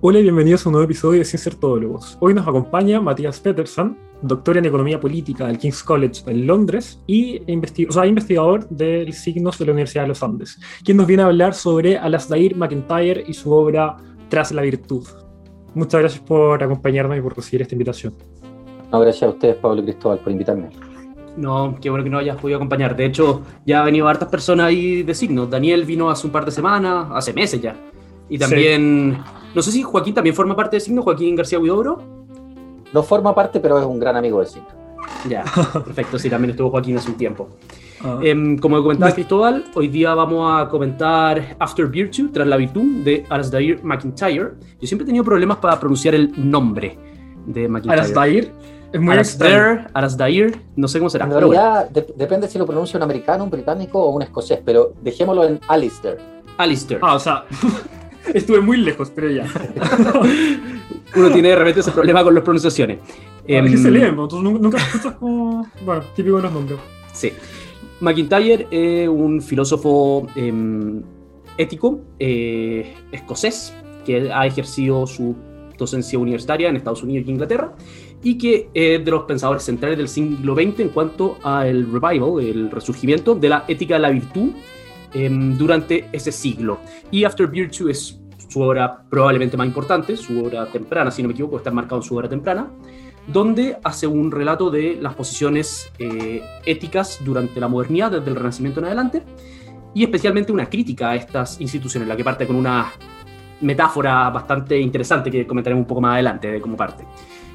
Hola y bienvenidos a un nuevo episodio de Sin Ser Todólogos. Hoy nos acompaña Matías Peterson, doctor en Economía Política del King's College en Londres y investigador del Signos de la Universidad de los Andes, quien nos viene a hablar sobre Alasdair MacIntyre y su obra Tras la Virtud. Muchas gracias por acompañarnos y por recibir esta invitación. No, gracias a ustedes, Pablo y Cristóbal, por invitarme. No, qué bueno que nos hayas podido acompañar. De hecho, ya han venido hartas personas ahí de Signos. Daniel vino hace un par de semanas, hace meses ya. Y también, no sé si Joaquín también forma parte de Signos, Joaquín García Huidobro. No forma parte, pero es un gran amigo de Signos. Ya, perfecto, sí, también estuvo Joaquín hace un tiempo. Como comentaba Cristóbal, hoy día vamos a comentar After Virtue, Tras la Virtud, de Alasdair MacIntyre. Yo siempre he tenido problemas para pronunciar el nombre de MacIntyre. Alasdair es muy extraño. Alasdair, no sé cómo será. En realidad, depende si lo pronuncia un americano, un británico o un escocés, pero dejémoslo en Alistair. Alistair. O sea, estuve muy lejos, pero ya. Uno tiene de repente ese problema con las pronunciaciones. Es que se leen, entonces nunca escuchas como... Bueno, típico de los nombres. Sí. MacIntyre es un filósofo ético escocés que ha ejercido su docencia universitaria en Estados Unidos y Inglaterra y que es de los pensadores centrales del siglo XX en cuanto al revival, el resurgimiento de la ética de la virtud durante ese siglo. Y After Virtue es su obra probablemente más importante, su obra temprana, si no me equivoco, está marcado en su obra temprana, donde hace un relato de las posiciones éticas durante la modernidad, desde el Renacimiento en adelante, y especialmente una crítica a estas instituciones, la que parte con una metáfora bastante interesante que comentaremos un poco más adelante de cómo parte.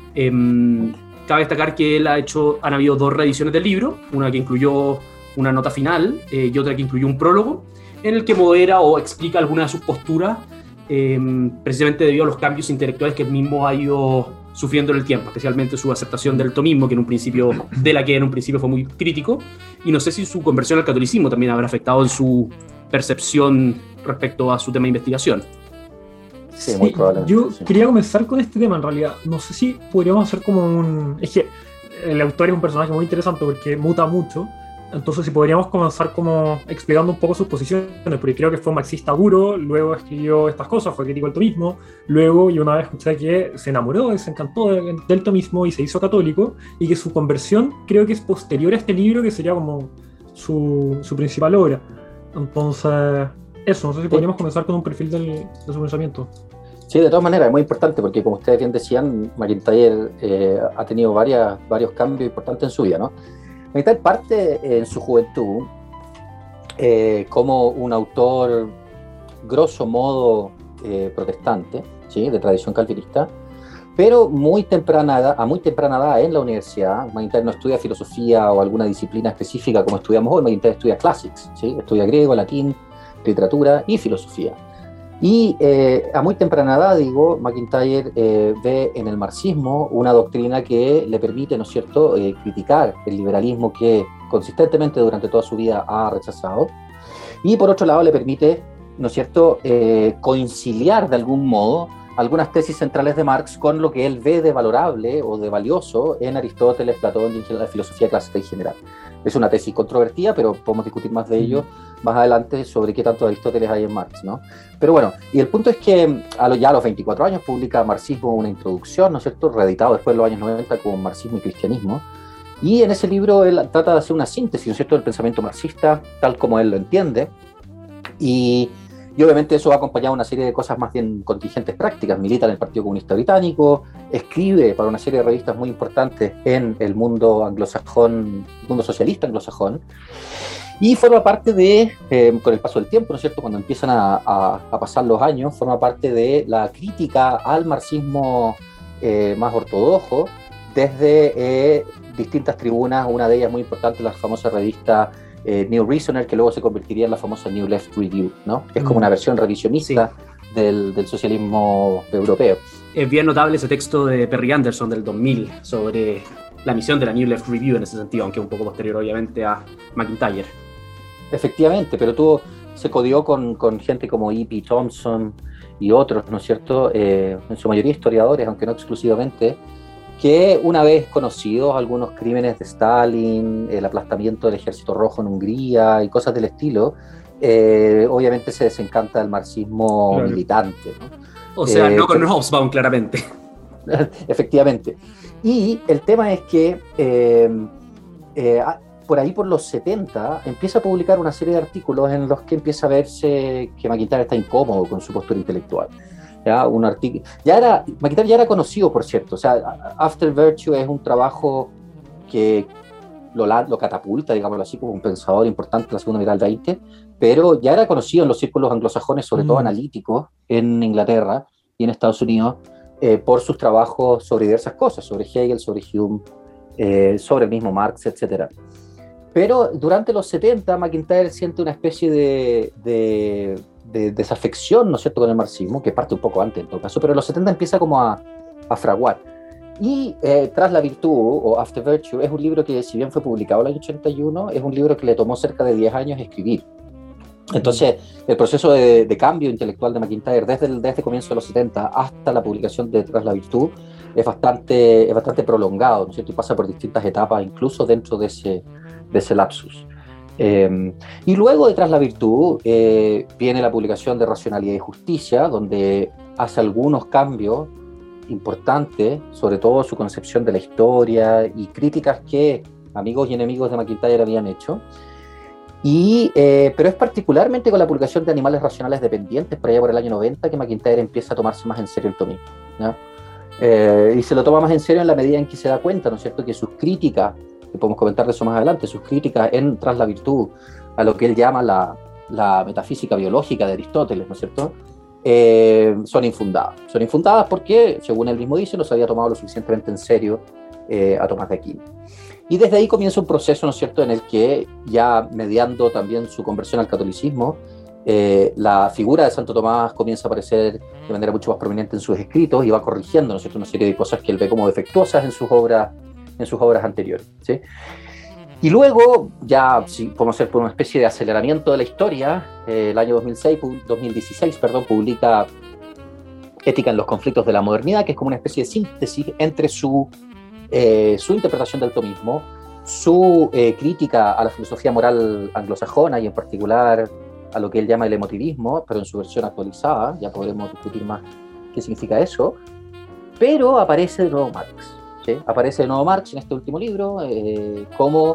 Cabe destacar que han habido 2 reediciones del libro, una que incluyó una nota final y otra que incluyó un prólogo, en el que modera o explica algunas de sus posturas, precisamente debido a los cambios intelectuales que él mismo ha ido sufriendo en el tiempo, especialmente su aceptación del tomismo, que en un principio fue muy crítico, y no sé si su conversión al catolicismo también habrá afectado en su percepción respecto a su tema de investigación. Sí, muy probablemente. Yo quería comenzar con este tema en realidad. No sé si podríamos hacer como un... Es que el autor es un personaje muy interesante porque muta mucho. Entonces si podríamos comenzar como explicando un poco sus posiciones, porque creo que fue un marxista duro, luego escribió estas cosas, fue crítico del tomismo, luego yo una vez escuché que se enamoró, se encantó del tomismo y se hizo católico, y que su conversión creo que es posterior a este libro, que sería como su principal obra. Entonces, eso, no sé si podríamos comenzar con un perfil de su pensamiento. Sí, de todas maneras, es muy importante porque, como ustedes bien decían, MacIntyre ha tenido varios cambios importantes en su vida, ¿no? MacIntyre parte en su juventud como un autor grosso modo protestante, ¿sí? De tradición calvinista, pero a muy temprana edad en la universidad. MacIntyre no estudia filosofía o alguna disciplina específica como estudiamos hoy. MacIntyre estudia classics, ¿sí? Estudia griego, latín, literatura y filosofía. Y a muy temprana edad, MacIntyre ve en el marxismo una doctrina que le permite, ¿no es cierto?, criticar el liberalismo que consistentemente durante toda su vida ha rechazado, y por otro lado le permite, ¿no es cierto?, conciliar de algún modo algunas tesis centrales de Marx con lo que él ve de valorable o de valioso en Aristóteles, Platón y en la filosofía clásica en general. Es una tesis controvertida, pero podemos discutir más de ello más adelante sobre qué tanto de Aristóteles hay en Marx, ¿no? Pero bueno, y el punto es que ya a los 24 años publica Marxismo, una introducción, ¿no es cierto?, reeditado después en los años 90 como Marxismo y Cristianismo, y en ese libro él trata de hacer una síntesis, ¿no es cierto?, del pensamiento marxista, tal como él lo entiende, y obviamente eso va acompañado de una serie de cosas más bien contingentes prácticas. Milita en el Partido Comunista Británico, escribe para una serie de revistas muy importantes en el mundo anglosajón, mundo socialista anglosajón, y forma parte con el paso del tiempo, ¿no es cierto?, cuando empiezan a pasar los años, forma parte de la crítica al marxismo más ortodoxo desde distintas tribunas, una de ellas muy importante, la famosa revista New Reasoner, que luego se convertiría en la famosa New Left Review, ¿no? Es como una versión revisionista del socialismo europeo. Es bien notable ese texto de Perry Anderson del 2000 sobre la misión de la New Left Review en ese sentido, aunque un poco posterior obviamente a MacIntyre. Efectivamente, pero se codió con gente como E.P. Thompson y otros, ¿no es cierto?, en su mayoría historiadores, aunque no exclusivamente, que una vez conocidos algunos crímenes de Stalin, el aplastamiento del Ejército Rojo en Hungría y cosas del estilo, obviamente se desencanta del marxismo militante, ¿no? O sea, no con Hobsbawm, claramente. Efectivamente. Y el tema es que por ahí por los 70 empieza a publicar una serie de artículos en los que empieza a verse que MacIntyre está incómodo con su postura intelectual. ¿Ya? Un artículo, MacIntyre ya era conocido, por cierto. O sea, After Virtue es un trabajo que lo catapulta, digámoslo así, como un pensador importante en la segunda mitad del 20, pero ya era conocido en los círculos anglosajones, sobre todo analíticos, en Inglaterra y en Estados Unidos, por sus trabajos sobre diversas cosas, sobre Hegel, sobre Hume, sobre el mismo Marx, etc. Pero durante los 70, MacIntyre siente una especie de desafección, ¿no es cierto?, con el marxismo, que parte un poco antes en todo caso, pero en los 70 empieza como a fraguar. Y Tras la Virtud, o After Virtue, es un libro que, si bien fue publicado en el año 81, es un libro que le tomó cerca de 10 años escribir. Entonces, el proceso de cambio intelectual de MacIntyre desde el comienzo de los 70 hasta la publicación de Tras la Virtud es bastante prolongado, ¿no es cierto? Y pasa por distintas etapas, incluso dentro de ese lapsus. Y luego de Tras la Virtud viene la publicación de Racionalidad y Justicia, donde hace algunos cambios importantes, sobre todo su concepción de la historia y críticas que amigos y enemigos de MacIntyre habían hecho. Pero es particularmente con la publicación de Animales Racionales Dependientes, por allá por el año 90, que MacIntyre empieza a tomarse más en serio el tomismo, ¿ya? Y se lo toma más en serio en la medida en que se da cuenta, ¿no es cierto?, que sus críticas, que podemos comentar de eso más adelante, sus críticas en Tras la Virtud a lo que él llama la metafísica biológica de Aristóteles, ¿no es cierto?, son infundadas. Son infundadas porque, según él mismo dice, no se había tomado lo suficientemente en serio a Tomás de Aquino. Y desde ahí comienza un proceso, ¿no es cierto?, en el que, ya mediando también su conversión al catolicismo, la figura de Santo Tomás comienza a aparecer de manera mucho más prominente en sus escritos y va corrigiendo, ¿no es cierto?, una serie de cosas que él ve como defectuosas en sus obras anteriores, ¿sí? Y luego, ya podemos hacer por una especie de aceleramiento de la historia, el año 2016, publica Ética en los conflictos de la modernidad, que es como una especie de síntesis entre su interpretación del tomismo, su crítica a la filosofía moral anglosajona y en particular a lo que él llama el emotivismo, pero en su versión actualizada. Ya podremos discutir más qué significa eso. Pero aparece de nuevo Marx, ¿sí? Aparece de nuevo Marx en este último libro, como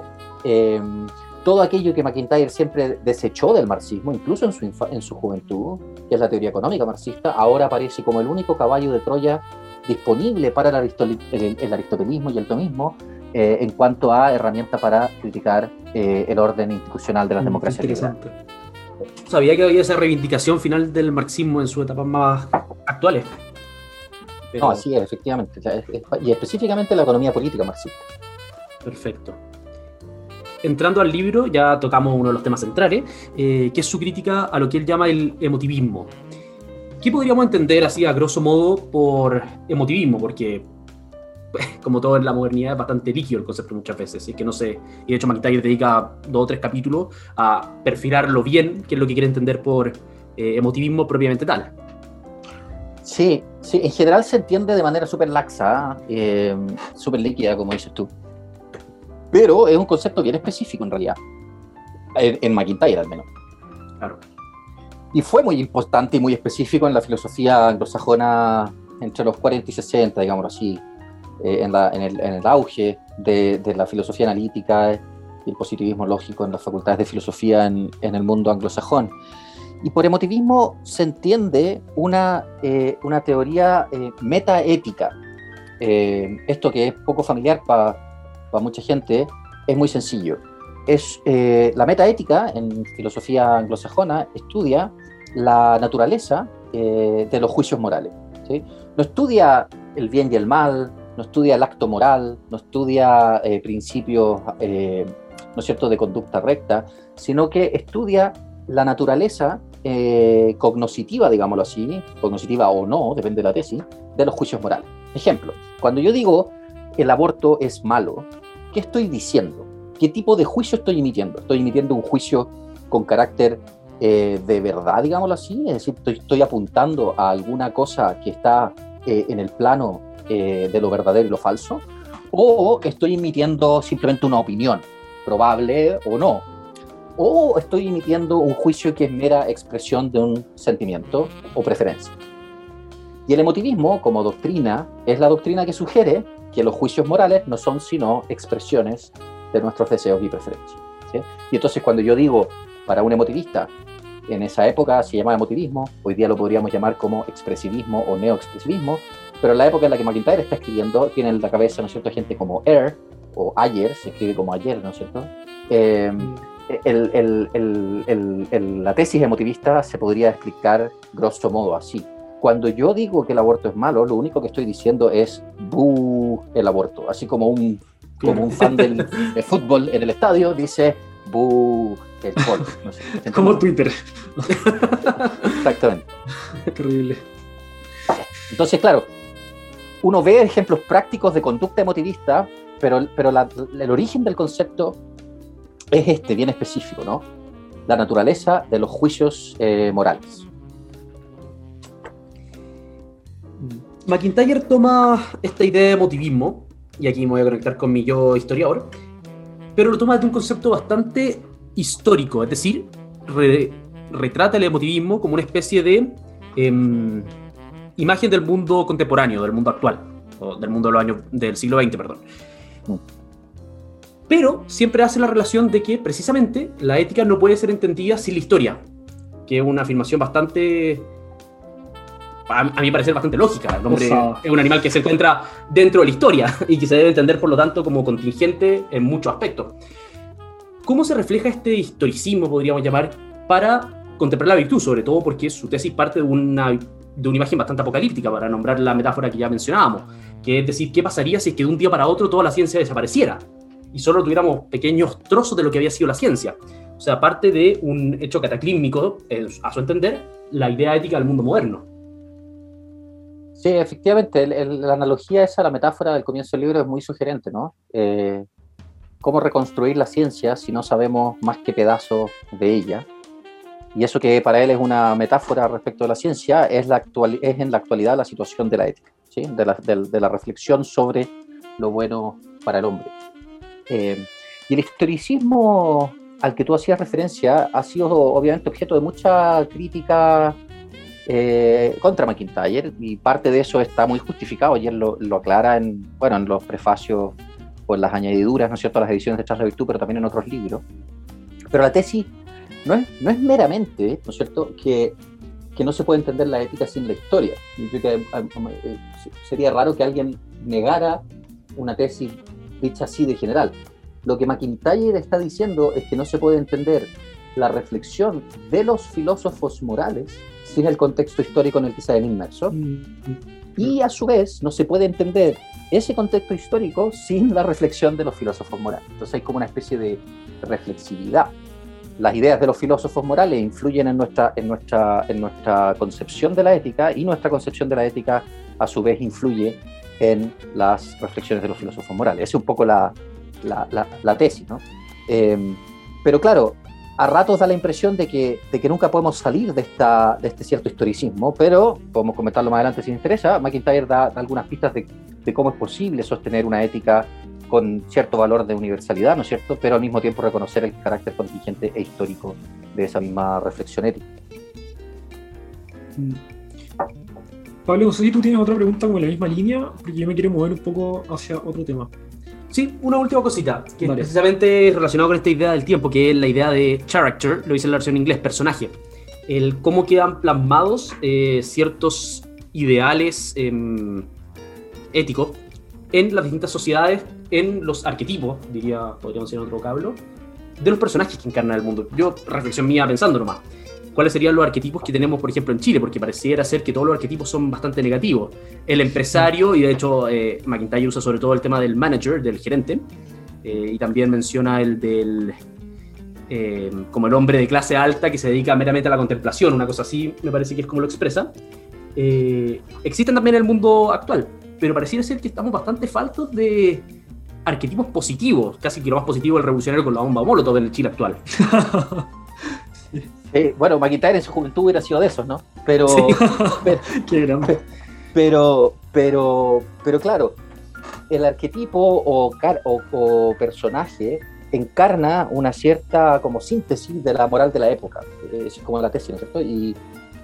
todo aquello que MacIntyre siempre desechó del marxismo, incluso en su juventud, que es la teoría económica marxista, ahora aparece como el único caballo de Troya disponible para el aristotelismo y el tomismo, en cuanto a herramienta para criticar el orden institucional de las democracias liberales. Sabía que había esa reivindicación final del marxismo en sus etapas más actuales. Pero... No, así es, efectivamente. Y específicamente la economía política marxista. Perfecto. Entrando al libro, ya tocamos uno de los temas centrales, que es su crítica a lo que él llama el emotivismo. ¿Qué podríamos entender así a grosso modo por emotivismo? Porque, como todo en la modernidad, es bastante líquido el concepto muchas veces. Es que no sé, y de hecho MacIntyre dedica 2 o 3 capítulos a perfilarlo bien, qué es lo que quiere entender por emotivismo propiamente tal. Sí, en general se entiende de manera súper laxa, súper líquida, como dices tú. Pero es un concepto bien específico en realidad, en MacIntyre al menos. Claro. Y fue muy importante y muy específico en la filosofía anglosajona entre los 40 y 60, digámoslo así, en el auge de la filosofía analítica y el positivismo lógico en las facultades de filosofía en el mundo anglosajón. Y por emotivismo se entiende una teoría metaética. Esto que es poco familiar para mucha gente, es muy sencillo. La metaética en filosofía anglosajona estudia la naturaleza de los juicios morales, ¿sí? No estudia el bien y el mal, no estudia el acto moral, no estudia principios ¿no es cierto?, de conducta recta, sino que estudia la naturaleza cognoscitiva, digámoslo así, cognoscitiva o no, depende de la tesis, de los juicios morales. Ejemplo, cuando yo digo el aborto es malo, ¿qué estoy diciendo? ¿Qué tipo de juicio estoy emitiendo? ¿Estoy emitiendo un juicio con carácter de verdad, digámoslo así? Es decir, estoy apuntando a alguna cosa que está en el plano de lo verdadero y lo falso, o estoy emitiendo simplemente una opinión, probable o no, o estoy emitiendo un juicio que es mera expresión de un sentimiento o preferencia. Y el emotivismo, como doctrina, es la doctrina que sugiere que los juicios morales no son sino expresiones de nuestros deseos y preferencias, ¿sí? Y entonces cuando yo digo, para un emotivista, en esa época se llamaba emotivismo, hoy día lo podríamos llamar como expresivismo o neoexpresivismo, pero en la época en la que MacIntyre está escribiendo, tiene en la cabeza, ¿no es cierto?, gente como Ayer, o ayer, se escribe como ayer, ¿no es cierto? La tesis emotivista se podría explicar grosso modo así. Cuando yo digo que el aborto es malo, lo único que estoy diciendo es ¡bú! El aborto. Así como un fan del fútbol en el estadio dice ¡bú! El gol. No sé, como Twitter. Exactamente. Qué horrible. Entonces, claro, uno ve ejemplos prácticos de conducta emotivista, pero el origen del concepto es bien específico, ¿no? La naturaleza de los juicios morales. MacIntyre toma esta idea de emotivismo, y aquí me voy a conectar con mi yo historiador, pero lo toma de un concepto bastante histórico, es decir, retrata el emotivismo como una especie de imagen del mundo contemporáneo, del mundo actual, o del mundo de los años del siglo XX, perdón. Pero siempre hace la relación de que precisamente la ética no puede ser entendida sin la historia, que es una afirmación bastante, a mi parecer, bastante lógica. El hombre es un animal que se encuentra dentro de la historia y que se debe entender, por lo tanto, como contingente en muchos aspectos. ¿Cómo se refleja este historicismo, podríamos llamar, para contemplar la virtud? Sobre todo porque su tesis parte de una imagen bastante apocalíptica, para nombrar la metáfora que ya mencionábamos, que es decir, ¿qué pasaría si es que de un día para otro toda la ciencia desapareciera y solo tuviéramos pequeños trozos de lo que había sido la ciencia? O sea, parte de un hecho cataclísmico, a su entender, la idea ética del mundo moderno. Sí, efectivamente, la analogía esa, la metáfora del comienzo del libro es muy sugerente, ¿no? Cómo reconstruir la ciencia si no sabemos más que pedazos de ella. Y eso que para él es una metáfora respecto a la ciencia es en la actualidad la situación de la ética, ¿sí? de la reflexión sobre lo bueno para el hombre. Y el historicismo al que tú hacías referencia ha sido obviamente objeto de mucha crítica contra MacIntyre, y parte de eso está muy justificado, y él lo aclara en los prefacios o en las añadiduras, ¿no es cierto?, a las ediciones de Tras la Virtud, pero también en otros libros. Pero la tesis no es meramente, ¿no es cierto?, que no se puede entender la ética sin la historia. Yo creo que sería raro que alguien negara una tesis dicha así de general. Lo que MacIntyre está diciendo es que no se puede entender la reflexión de los filósofos morales sin el contexto histórico en el que se han inmerso, y a su vez no se puede entender ese contexto histórico sin la reflexión de los filósofos morales. Entonces hay como una especie de reflexividad. Las ideas de los filósofos morales influyen en nuestra concepción de la ética, y nuestra concepción de la ética a su vez influye en las reflexiones de los filósofos morales. Esa es un poco la tesis, ¿no? Pero claro, a ratos da la impresión de que nunca podemos salir de este cierto historicismo, pero podemos comentarlo más adelante si nos interesa. MacIntyre da algunas pistas de cómo es posible sostener una ética con cierto valor de universalidad, ¿no es cierto?, pero al mismo tiempo reconocer el carácter contingente e histórico de esa misma reflexión ética. Pablo, no sé si tú tienes otra pregunta como en la misma línea, porque yo me quiero mover un poco hacia otro tema. Sí, una última cosita, que Vale. precisamente es relacionado con esta idea del tiempo, que es la idea de character, lo dice en la versión en inglés, personaje. El cómo quedan plasmados ciertos ideales éticos en las distintas sociedades, en los arquetipos, podríamos decir en otro vocablo, de los personajes que encarnan el mundo. Yo, reflexión mía pensando nomás, ¿cuáles serían los arquetipos que tenemos, por ejemplo, en Chile? Porque pareciera ser que todos los arquetipos son bastante negativos. El empresario, y de hecho MacIntyre usa sobre todo el tema del manager, del gerente, y también menciona el del como el hombre de clase alta que se dedica meramente a la contemplación, una cosa así, me parece que es como lo expresa. Existen también en el mundo actual, pero pareciera ser que estamos bastante faltos de arquetipos positivos, casi que lo más positivo el revolucionario con la bomba Molotov en el Chile actual. Bueno, MacIntyre en su juventud hubiera sido de esos, ¿no? Pero, Sí. Qué grande. pero claro, el arquetipo o personaje encarna una cierta como síntesis de la moral de la época, es como la tesis, ¿no es cierto?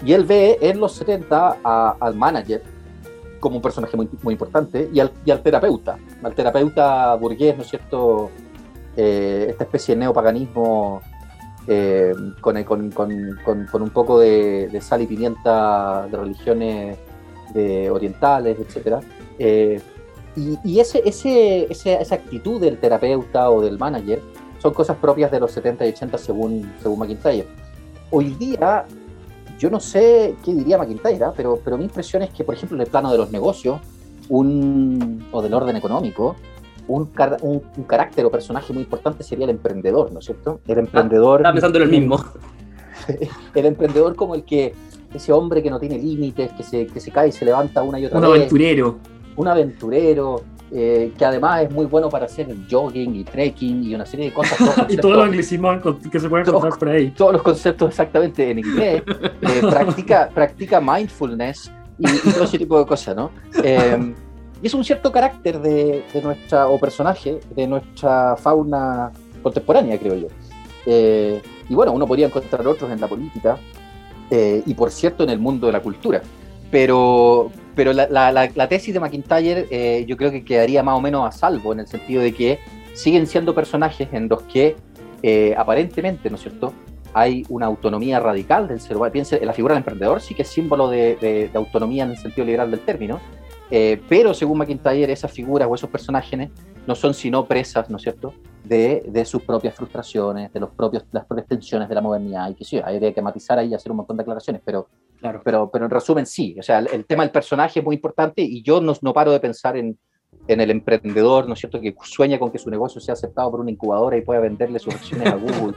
Y él ve en los 70 al manager como un personaje muy, muy importante y al terapeuta burgués, ¿no es cierto? Esta especie de neopaganismo con un poco de sal y pimienta de religiones orientales, etc. Y esa actitud del terapeuta o del manager son cosas propias de los 70 y 80 según MacIntyre. Hoy día, yo no sé qué diría MacIntyre, pero mi impresión es que, por ejemplo, en el plano de los negocios o del orden económico, un carácter o personaje muy importante sería el emprendedor, ¿no es cierto? El emprendedor... Estaba pensando en el mismo. El emprendedor como ese hombre que no tiene límites, que se cae y se levanta una y otra vez. Un aventurero, que además es muy bueno para hacer el jogging y trekking y una serie de cosas. Y todos los anglicismos que se pueden encontrar por ahí. Todos los conceptos exactamente en inglés. Practica mindfulness y todo ese tipo de cosas, ¿no? Y es un cierto carácter de nuestra, o personaje, de nuestra fauna contemporánea, creo yo. Y bueno, uno podría encontrar otros en la política, y por cierto en el mundo de la cultura. Pero la tesis de MacIntyre yo creo que quedaría más o menos a salvo, en el sentido de que siguen siendo personajes en los que aparentemente, ¿no es cierto?, hay una autonomía radical del ser humano. Piense, la figura del emprendedor sí que es símbolo de autonomía en el sentido liberal del término, pero según MacIntyre esas figuras o esos personajes no son sino presas, ¿no es cierto?, de sus propias frustraciones, de las propias tensiones de la modernidad, y que sí, habría que matizar ahí y hacer un montón de aclaraciones, pero en resumen sí, o sea, el tema del personaje es muy importante, y yo no paro de pensar en el emprendedor, ¿no es cierto?, que sueña con que su negocio sea aceptado por una incubadora y pueda venderle sus acciones a Google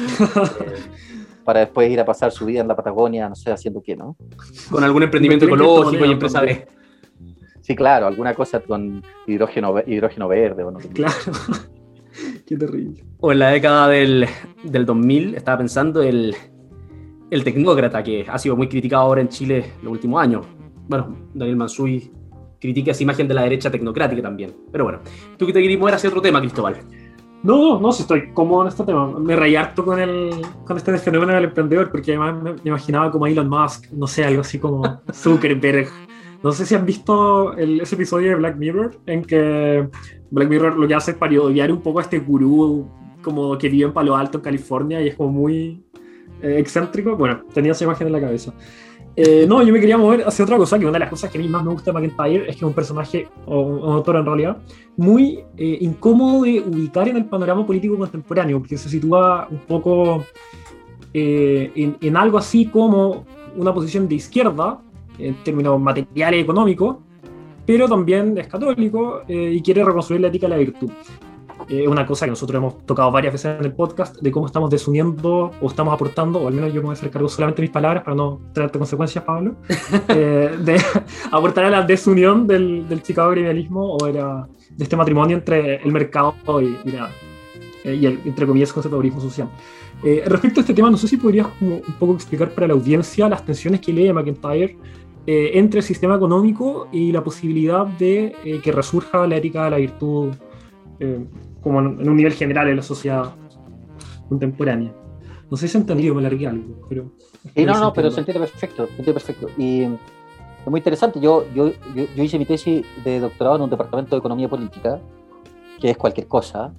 para después ir a pasar su vida en la Patagonia, no sé, haciendo qué, ¿no? Con algún emprendimiento ecológico y empresa B. Sí, claro, alguna cosa con hidrógeno verde. ¿O no? Claro, qué terrible. O en la década del 2000, estaba pensando el tecnócrata, que ha sido muy criticado ahora en Chile los últimos años. Bueno, Daniel Mansuy critica esa imagen de la derecha tecnocrática también. Pero bueno, tú que te querías mover hacia otro tema, Cristóbal. No, si estoy cómodo en este tema. Me reí harto con este fenómeno del emprendedor, porque además me imaginaba como Elon Musk, no sé, algo así como Zuckerberg. No sé si han visto ese episodio de Black Mirror, en que Black Mirror lo que hace es parodiar un poco a este gurú como que vive en Palo Alto, en California, y es como muy excéntrico. Bueno, tenía esa imagen en la cabeza. No, yo me quería mover hacia otra cosa, que una de las cosas que a mí más me gusta de MacIntyre es que es un personaje, o un autor en realidad, muy incómodo de ubicar en el panorama político contemporáneo, porque se sitúa un poco en algo así como una posición de izquierda, en términos materiales y económicos, pero también es católico y quiere reconstruir la ética de la virtud. Una cosa que nosotros hemos tocado varias veces en el podcast, de cómo estamos desuniendo o estamos aportando, o al menos yo me voy a hacer cargo solamente de mis palabras para no traerte consecuencias, Pablo, de aportar a la desunión del Chicago gremialismo o de este matrimonio entre el mercado y el, entre comillas, conservadurismo social. Respecto a este tema, no sé si podrías como un poco explicar para la audiencia las tensiones que lee MacIntyre entre el sistema económico y la posibilidad de que resurja la ética de la virtud como en un nivel general en la sociedad contemporánea. No sé si he entendido, me largué algo, pero... Sí, no, pero se entiende perfecto. Y es muy interesante. Yo hice mi tesis de doctorado en un departamento de economía política, que es cualquier cosa.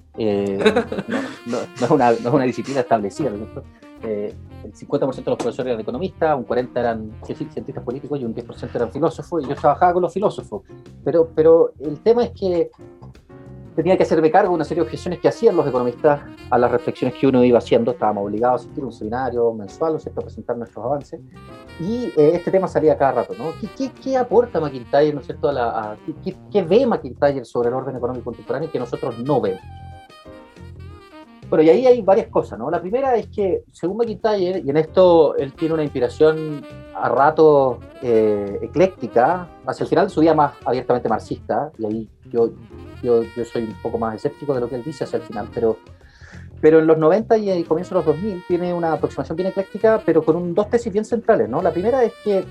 No es una disciplina establecida, ¿no es cierto? El 50% de los profesores eran economistas, un 40% eran cientistas políticos y un 10% eran filósofos, y yo trabajaba con los filósofos. Pero el tema es que tenía que hacerme cargo de una serie de objeciones que hacían los economistas a las reflexiones que uno iba haciendo. Estábamos obligados a asistir a un seminario mensual, ¿no es cierto?, a presentar nuestros avances, y este tema salía cada rato, ¿no? ¿Qué aporta MacIntyre, ¿no es cierto?, ¿qué ve MacIntyre sobre el orden económico contemporáneo que nosotros no vemos? Bueno, y ahí hay varias cosas, ¿no? La primera es que, según MacIntyre, y en esto él tiene una inspiración a ratos ecléctica, hacia el final de su vida más abiertamente marxista, y ahí yo soy un poco más escéptico de lo que él dice hacia el final, pero en los 90 y comienzo de los 2000 tiene una aproximación bien ecléctica, pero con dos tesis bien centrales, ¿no? La primera es que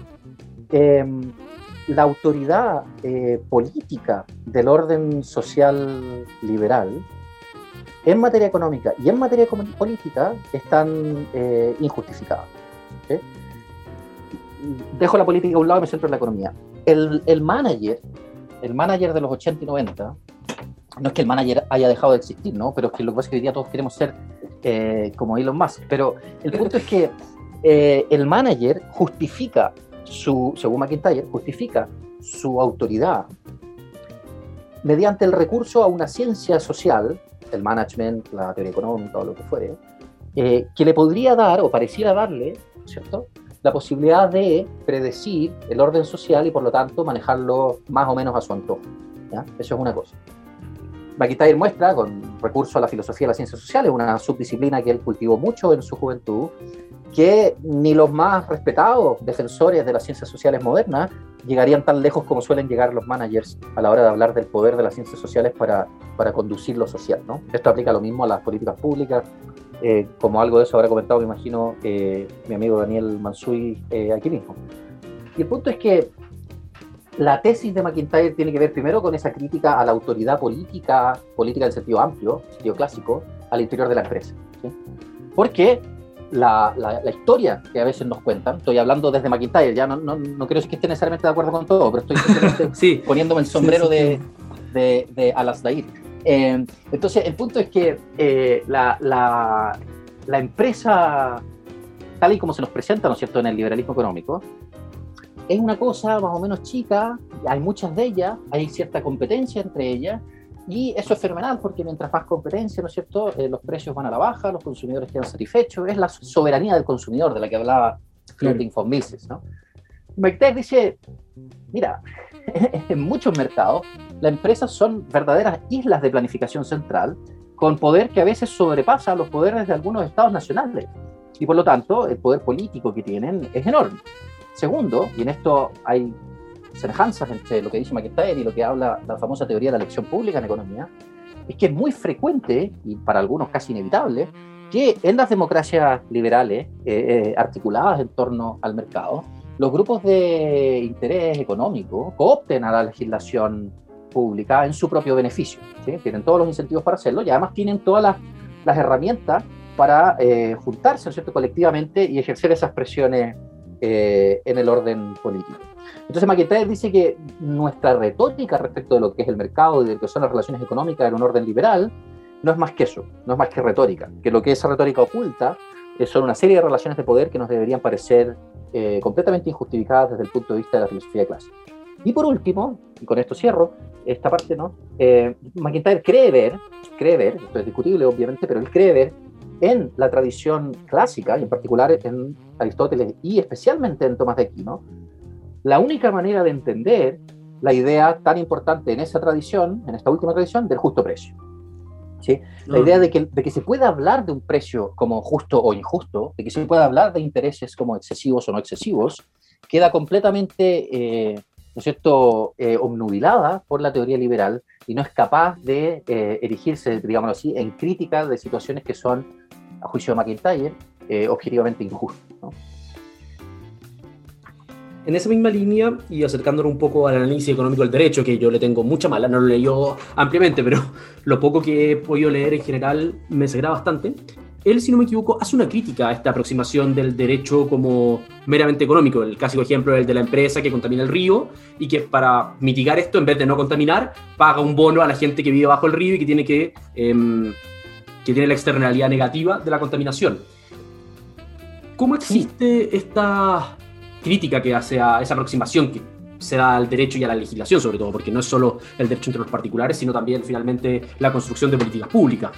la autoridad política del orden social liberal en materia económica y en materia política están injustificadas, ¿okay? dejo la política a un lado y me centro en la economía. El manager de los 80 y 90, no es que el manager haya dejado de existir, ¿no? Pero es que lo que pasa es que hoy día todos queremos ser como Elon Musk. Pero el punto es que el manager justifica según McIntyre, justifica su autoridad mediante el recurso a una ciencia social, el management, la teoría económica o lo que fuere, que le podría dar o pareciera darle, ¿cierto?, la posibilidad de predecir el orden social y por lo tanto manejarlo más o menos a su antojo, ¿ya? Eso es una cosa. McIntyre muestra, con recurso a la filosofía de las ciencias sociales, una subdisciplina que él cultivó mucho en su juventud, que ni los más respetados defensores de las ciencias sociales modernas llegarían tan lejos como suelen llegar los managers a la hora de hablar del poder de las ciencias sociales para conducir lo social, ¿no? Esto aplica lo mismo a las políticas públicas, como algo de eso habrá comentado, me imagino, mi amigo Daniel Mansuy aquí mismo. Y el punto es que la tesis de McIntyre tiene que ver primero con esa crítica a la autoridad política en sentido amplio, sentido clásico, al interior de la empresa, ¿sí? Porque la historia que a veces nos cuentan, estoy hablando desde McIntyre, ya no quiero decir que esté necesariamente de acuerdo con todo, pero estoy simplemente sí, poniéndome el sombrero sí. de Alasdair. Entonces, el punto es que la empresa, tal y como se nos presenta, ¿no es cierto?, en el liberalismo económico, es una cosa más o menos chica, hay muchas de ellas, hay cierta competencia entre ellas, y eso es fenomenal porque mientras más competencia, ¿no es cierto?, los precios van a la baja, los consumidores quedan satisfechos, es la soberanía del consumidor de la que hablaba Ludwig von Mises, ¿no? McIntyre dice, mira, en muchos mercados las empresas son verdaderas islas de planificación central con poder que a veces sobrepasa los poderes de algunos estados nacionales y por lo tanto el poder político que tienen es enorme. Segundo, y en esto hay semejanzas entre lo que dice McIntyre y lo que habla la famosa teoría de la elección pública en economía, es que es muy frecuente, y para algunos casi inevitable, que en las democracias liberales articuladas en torno al mercado, los grupos de interés económico coopten a la legislación pública en su propio beneficio, ¿sí? Tienen todos los incentivos para hacerlo y además tienen todas las herramientas para juntarse, ¿no es cierto?, colectivamente y ejercer esas presiones en el orden político. Entonces McIntyre dice que nuestra retórica respecto de lo que es el mercado y de lo que son las relaciones económicas en un orden liberal no es más que eso, no es más que retórica, que lo que esa retórica oculta son una serie de relaciones de poder que nos deberían parecer completamente injustificadas desde el punto de vista de la filosofía clásica. Y por último, y con esto cierro esta parte, ¿no? McIntyre cree ver, esto es discutible obviamente, pero él cree ver en la tradición clásica, y en particular en Aristóteles y especialmente en Tomás de Aquino, la única manera de entender la idea tan importante en esa tradición, en esta última tradición, del justo precio, ¿sí? La idea de que se pueda hablar de un precio como justo o injusto, de que se pueda hablar de intereses como excesivos o no excesivos, queda completamente, ¿no es cierto?, obnubilada por la teoría liberal y no es capaz de erigirse, digámoslo así, en crítica de situaciones que son, a juicio de McIntyre, objetivamente injustas, ¿no? En esa misma línea, y acercándonos un poco al análisis económico del derecho, que yo le tengo mucha mala, no lo leí yo ampliamente, pero lo poco que he podido leer en general me desagrada bastante. Él, si no me equivoco, hace una crítica a esta aproximación del derecho como meramente económico. El clásico ejemplo es el de la empresa que contamina el río y que para mitigar esto, en vez de no contaminar, paga un bono a la gente que vive bajo el río y que tiene la externalidad negativa de la contaminación. ¿Cómo existe esta crítica que hace a esa aproximación que se da al derecho y a la legislación, sobre todo, porque no es solo el derecho entre los particulares, sino también, finalmente, la construcción de políticas públicas?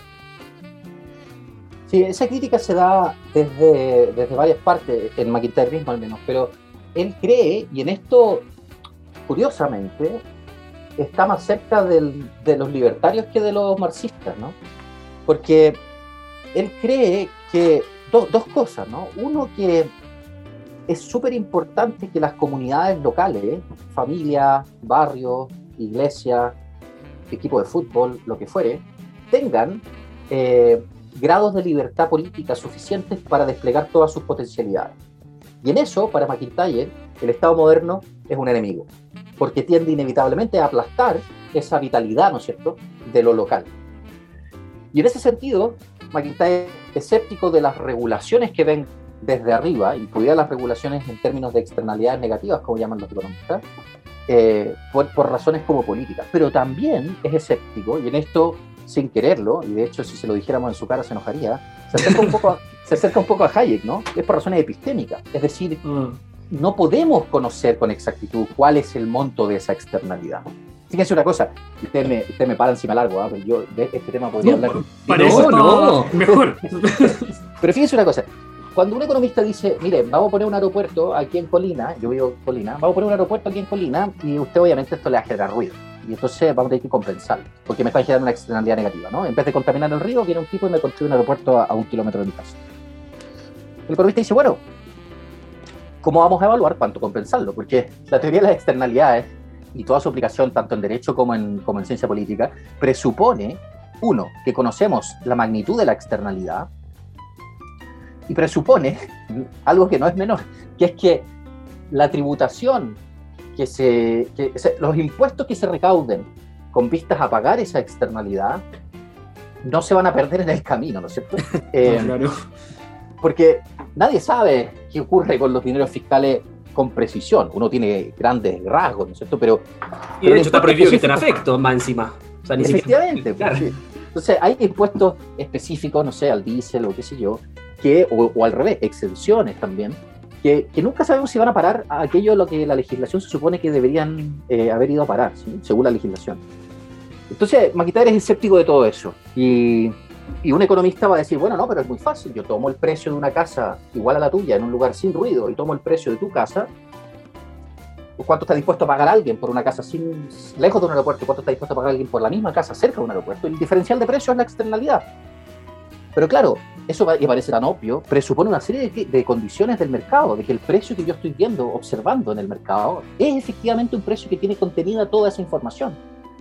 Sí, esa crítica se da desde varias partes, en McIntyre mismo al menos, pero él cree, y en esto, curiosamente, está más cerca de los libertarios que de los marxistas, ¿no? Porque él cree que dos cosas, ¿no? Uno, que es súper importante que las comunidades locales, familias, barrios, iglesias, equipo de fútbol, lo que fuere, tengan grados de libertad política suficientes para desplegar todas sus potencialidades. Y en eso, para McIntyre, el Estado moderno es un enemigo, porque tiende inevitablemente a aplastar esa vitalidad, ¿no es cierto?, de lo local. Y en ese sentido, McIntyre es escéptico de las regulaciones que ven desde arriba, incluidas las regulaciones en términos de externalidades negativas, como llaman los economistas, por razones como políticas. Pero también es escéptico, y en esto, sin quererlo, y de hecho si se lo dijéramos en su cara se enojaría, se acerca un poco a Hayek, ¿no? Es por razones epistémicas, es decir, no podemos conocer con exactitud cuál es el monto de esa externalidad. Fíjense una cosa, usted me para encima largo, pero yo de este tema podría hablar. Para eso no, mejor. Pero fíjense una cosa, cuando un economista dice, mire, vamos a poner un aeropuerto aquí en Colina, yo vivo en Colina, vamos a poner un aeropuerto aquí en Colina y usted obviamente esto le va a generar ruido. Y entonces vamos a tener que compensarlo, porque me está generando una externalidad negativa, ¿no? En vez de contaminar el río, viene un tipo y me construye un aeropuerto a 1 kilómetro de mi casa. El economista dice, bueno, ¿cómo vamos a evaluar cuánto compensarlo? Porque la teoría de las externalidades y toda su aplicación, tanto en derecho como en ciencia política, presupone, uno, que conocemos la magnitud de la externalidad, y presupone algo que no es menor, que es que la tributación, los impuestos que se recauden con vistas a pagar esa externalidad, no se van a perder en el camino, ¿no es cierto? Claro. Porque nadie sabe qué ocurre con los dineros fiscales con precisión. Uno tiene grandes rasgos, ¿no es cierto? Pero de hecho está prohibido que estén afectos más encima. O sea, ni efectivamente. Claro. Entonces hay impuestos específicos, no sé, al diésel o qué sé yo, o al revés, exenciones también, que nunca sabemos si van a parar a aquello a lo que la legislación se supone que deberían haber ido a parar, ¿sí? Según la legislación. Entonces, McIntyre es escéptico de todo eso. Y un economista va a decir, bueno, no, pero es muy fácil. Yo tomo el precio de una casa igual a la tuya en un lugar sin ruido y tomo el precio de tu casa. ¿Cuánto está dispuesto a pagar alguien por una casa lejos de un aeropuerto? ¿Cuánto está dispuesto a pagar alguien por la misma casa cerca de un aeropuerto? El diferencial de precio es la externalidad. Pero claro, eso que parece tan obvio, presupone una serie de condiciones del mercado, de que el precio que yo estoy viendo, observando en el mercado, es efectivamente un precio que tiene contenida toda esa información.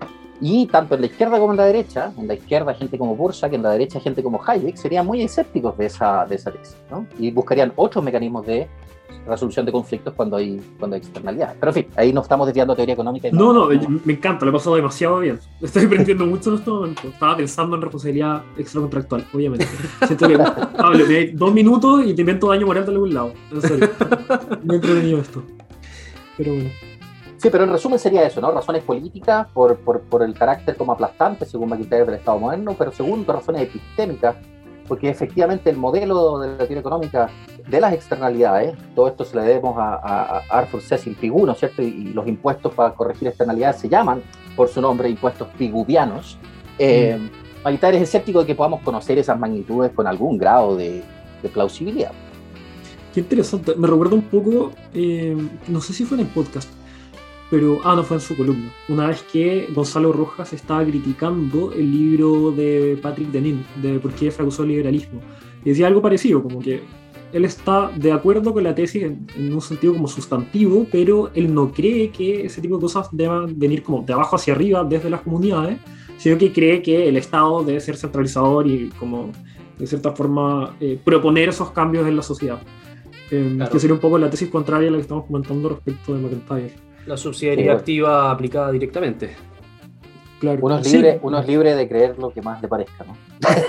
Y tanto en la izquierda como en la derecha, en la izquierda gente como Bursak, en la derecha gente como Hayek, serían muy escépticos de esa tesis, ¿no? Y buscarían otros mecanismos de resolución de conflictos cuando hay externalidad. Pero en fin, ahí nos estamos desviando de teoría económica. No, me encanta, lo he pasado demasiado bien. Estoy aprendiendo mucho en este momento. Estaba pensando en responsabilidad extracontractual, obviamente. Siento que, Pablo, me hay 2 minutos y te invento daño moral de algún lado. En serio. Me he entretenido esto. Pero bueno. Sí, pero en resumen sería eso, ¿no? Razones políticas por el carácter como aplastante, según McIntyre, del Estado moderno, pero segundo, razones epistémicas, porque efectivamente el modelo de la teoría económica de las externalidades, todo esto se le debemos a Arthur Cecil Pigou, ¿no es cierto? Y los impuestos para corregir externalidades se llaman, por su nombre, impuestos piguvianos. McIntyre es escéptico de que podamos conocer esas magnitudes con algún grado de plausibilidad. Qué interesante, me recuerda un poco, no sé si fue en el podcast, pero, no fue en su columna, una vez que Gonzalo Rojas estaba criticando el libro de Patrick Deneen, de por qué fracasó el liberalismo, y decía algo parecido, como que él está de acuerdo con la tesis en un sentido como sustantivo, pero él no cree que ese tipo de cosas deban venir como de abajo hacia arriba desde las comunidades, sino que cree que el Estado debe ser centralizador y como de cierta forma proponer esos cambios en la sociedad. Claro. Que sería un poco la tesis contraria a la que estamos comentando respecto de McIntyre. La subsidiariedad activa aplicada directamente. Claro. Uno es libre de creer lo que más le parezca, ¿no?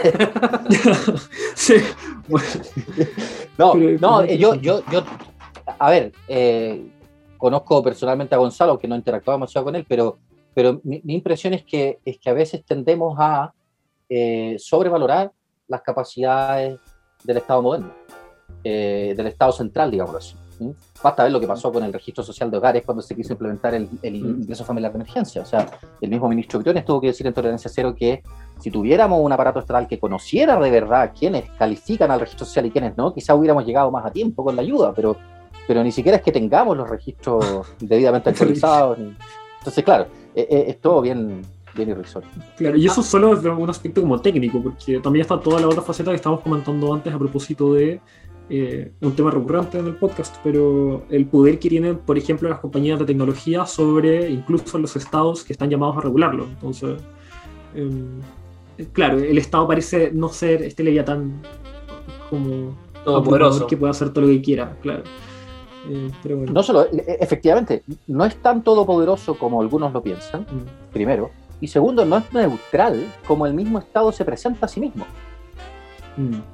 Sí. Yo, a ver, conozco personalmente a Gonzalo, que no he interactuado demasiado con él, pero mi impresión es que a veces tendemos a sobrevalorar las capacidades del Estado moderno, del Estado central, digamos así. Basta ver lo que pasó con el registro social de hogares cuando se quiso implementar el ingreso familiar de emergencia. O sea, el mismo ministro Briones tuvo que decir en Tolerancia Cero que si tuviéramos un aparato estatal que conociera de verdad quiénes califican al registro social y quiénes no, quizá hubiéramos llegado más a tiempo con la ayuda, pero ni siquiera es que tengamos los registros debidamente actualizados. Entonces, claro, es todo bien irrisorio. Claro, y eso solo es un aspecto como técnico, porque también está toda la otra faceta que estábamos comentando antes a propósito de un tema recurrente en el podcast, pero el poder que tienen, por ejemplo, las compañías de tecnología sobre incluso los estados que están llamados a regularlo. Entonces, claro, el Estado parece no ser este leviatán como todopoderoso que puede hacer todo lo que quiera, claro. Pero bueno. No solo, efectivamente, no es tan todopoderoso como algunos lo piensan, primero, y segundo, no es neutral como el mismo Estado se presenta a sí mismo.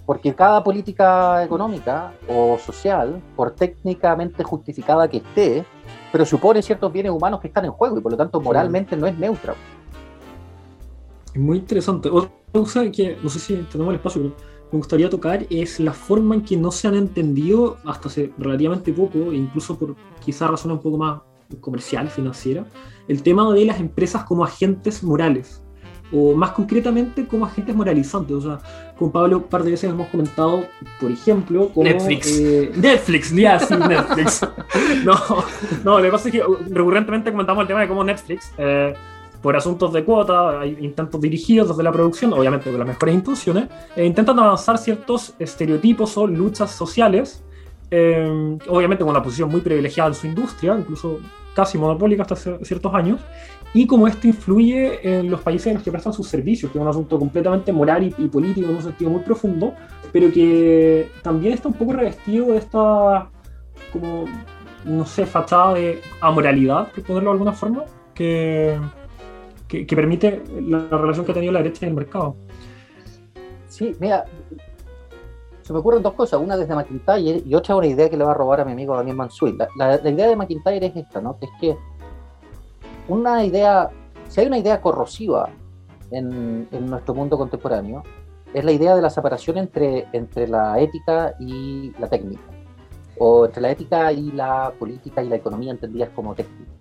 porque cada política económica o social, por técnicamente justificada que esté, pero supone ciertos bienes humanos que están en juego y por lo tanto moralmente no es neutra. Es muy interesante. Otra cosa que no sé si tenemos el espacio, pero me gustaría tocar es la forma en que no se han entendido hasta hace relativamente poco, e incluso por quizás razones un poco más comerciales, financieras, el tema de las empresas como agentes morales, o más concretamente como agentes moralizantes. O sea, con Pablo un par de veces hemos comentado, por ejemplo, como Netflix, ya sí, Netflix. No, lo que pasa es que recurrentemente comentamos el tema de cómo Netflix, por asuntos de cuota, hay intentos dirigidos desde la producción, obviamente con las mejores intenciones, intentan avanzar ciertos estereotipos o luchas sociales, obviamente con una posición muy privilegiada en su industria, incluso casi monopólica hasta hace ciertos años, y cómo esto influye en los países en los que prestan sus servicios, que es un asunto completamente moral y político en un sentido muy profundo, pero que también está un poco revestido de esta, como, no sé, fachada de amoralidad, por ponerlo de alguna forma, que permite la relación que ha tenido la derecha en el mercado. Sí, mira, se me ocurren dos cosas, una desde McIntyre y otra una idea que le va a robar a mi amigo Daniel Mansuy. La idea de McIntyre es esta, ¿no? Que es que si hay una idea corrosiva en nuestro mundo contemporáneo, es la idea de la separación entre la ética y la técnica, o entre la ética y la política y la economía entendidas como técnica.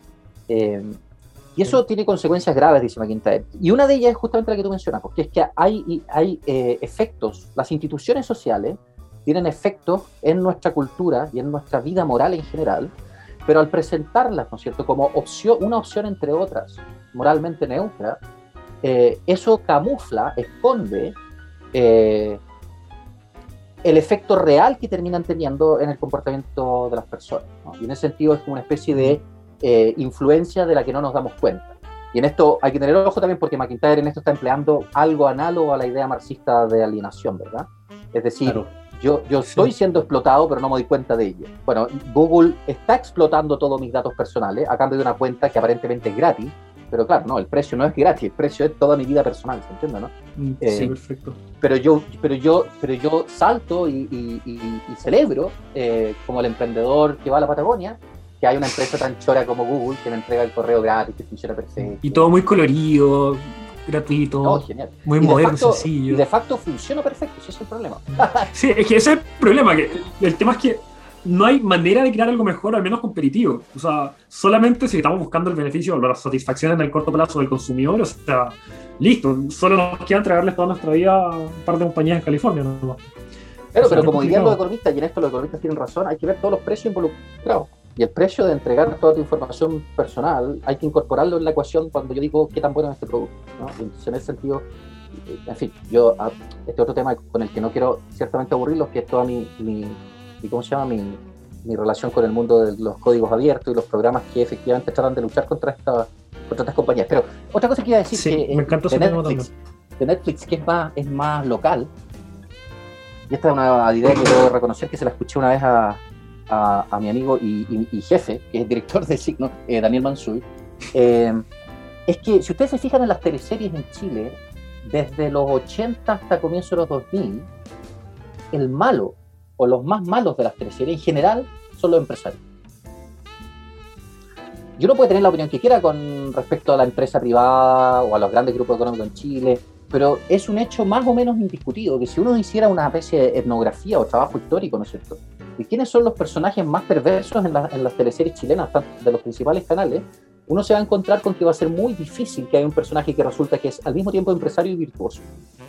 Y eso tiene consecuencias graves, dice McIntyre. Y una de ellas es justamente la que tú mencionas, porque es que hay efectos, las instituciones sociales tienen efectos en nuestra cultura y en nuestra vida moral en general, pero al presentarlas, ¿no es cierto?, como una opción entre otras, moralmente neutra, eso camufla, esconde el efecto real que terminan teniendo en el comportamiento de las personas, ¿no? Y en ese sentido es como una especie de influencia de la que no nos damos cuenta. Y en esto hay que tener ojo también porque McIntyre en esto está empleando algo análogo a la idea marxista de alienación, ¿verdad? Es decir, claro, yo estoy siendo explotado pero no me doy cuenta de ello. Bueno, Google está explotando todos mis datos personales a cambio de una cuenta que aparentemente es gratis, pero claro, no, el precio no es gratis, el precio es toda mi vida personal, ¿se entiende, no? Sí, perfecto. Pero yo salto y celebro como el emprendedor que va a la Patagonia, que hay una empresa tan chora como Google que me entrega el correo gratis, que funciona perfecto. Y todo muy colorido, gratuito, no, genial. Muy moderno, sencillo. Y de facto funciona perfecto, ese es el problema. Sí, es que ese es el problema, que el tema es que no hay manera de crear algo mejor, al menos competitivo. O sea, solamente si estamos buscando el beneficio o la satisfacción en el corto plazo del consumidor, o sea, listo, solo nos queda entregarles toda nuestra vida a un par de compañías en California, ¿no? Claro, pero como dirían los economistas, y en esto los economistas tienen razón, hay que ver todos los precios involucrados. Y el precio de entregar toda tu información personal hay que incorporarlo en la ecuación cuando yo digo qué tan bueno es este producto, ¿no? Entonces, en ese sentido, en fin, este otro tema con el que no quiero ciertamente aburrirlos, que es toda mi relación con el mundo de los códigos abiertos y los programas que efectivamente tratan de luchar contra estas compañías. Pero otra cosa que iba a decir, sí, que me encanta de Netflix, que es más local, y esta es una idea que debo reconocer que se la escuché una vez a mi amigo y jefe, que es director de Signo, Daniel Mansuy, es que si ustedes se fijan en las teleseries en Chile, desde los 80 hasta comienzo de los 2000, el malo o los más malos de las teleseries en general son los empresarios. Y uno puede tener la opinión que quiera con respecto a la empresa privada o a los grandes grupos económicos en Chile, pero es un hecho más o menos indiscutido que si uno hiciera una especie de etnografía o trabajo histórico, ¿no es cierto?, y quiénes son los personajes más perversos en las teleseries chilenas de los principales canales, uno se va a encontrar con que va a ser muy difícil que haya un personaje que resulta que es al mismo tiempo empresario y virtuoso.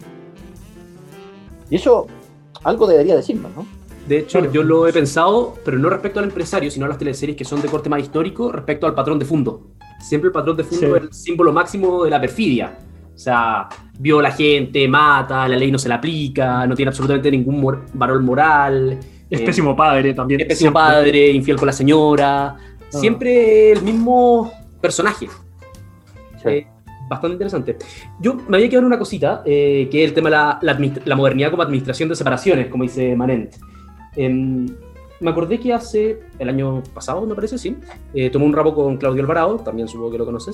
Y eso algo debería decirnos, ¿no? De hecho, yo lo he pensado, pero no respecto al empresario, sino a las teleseries que son de corte más histórico, respecto al patrón de fondo. Siempre el patrón de fondo es el símbolo máximo de la perfidia. O sea, viola gente, mata, la ley no se la aplica, no tiene absolutamente ningún valor moral. Es pésimo padre también. Es pésimo padre, infiel con la señora. Siempre el mismo personaje. Sí. Bastante interesante. Yo me había quedado en una cosita, que es el tema de la modernidad como administración de separaciones, como dice Manent. Me acordé que el año pasado, me parece, sí, tomé un ramo con Claudio Alvarado, también supongo que lo conoces,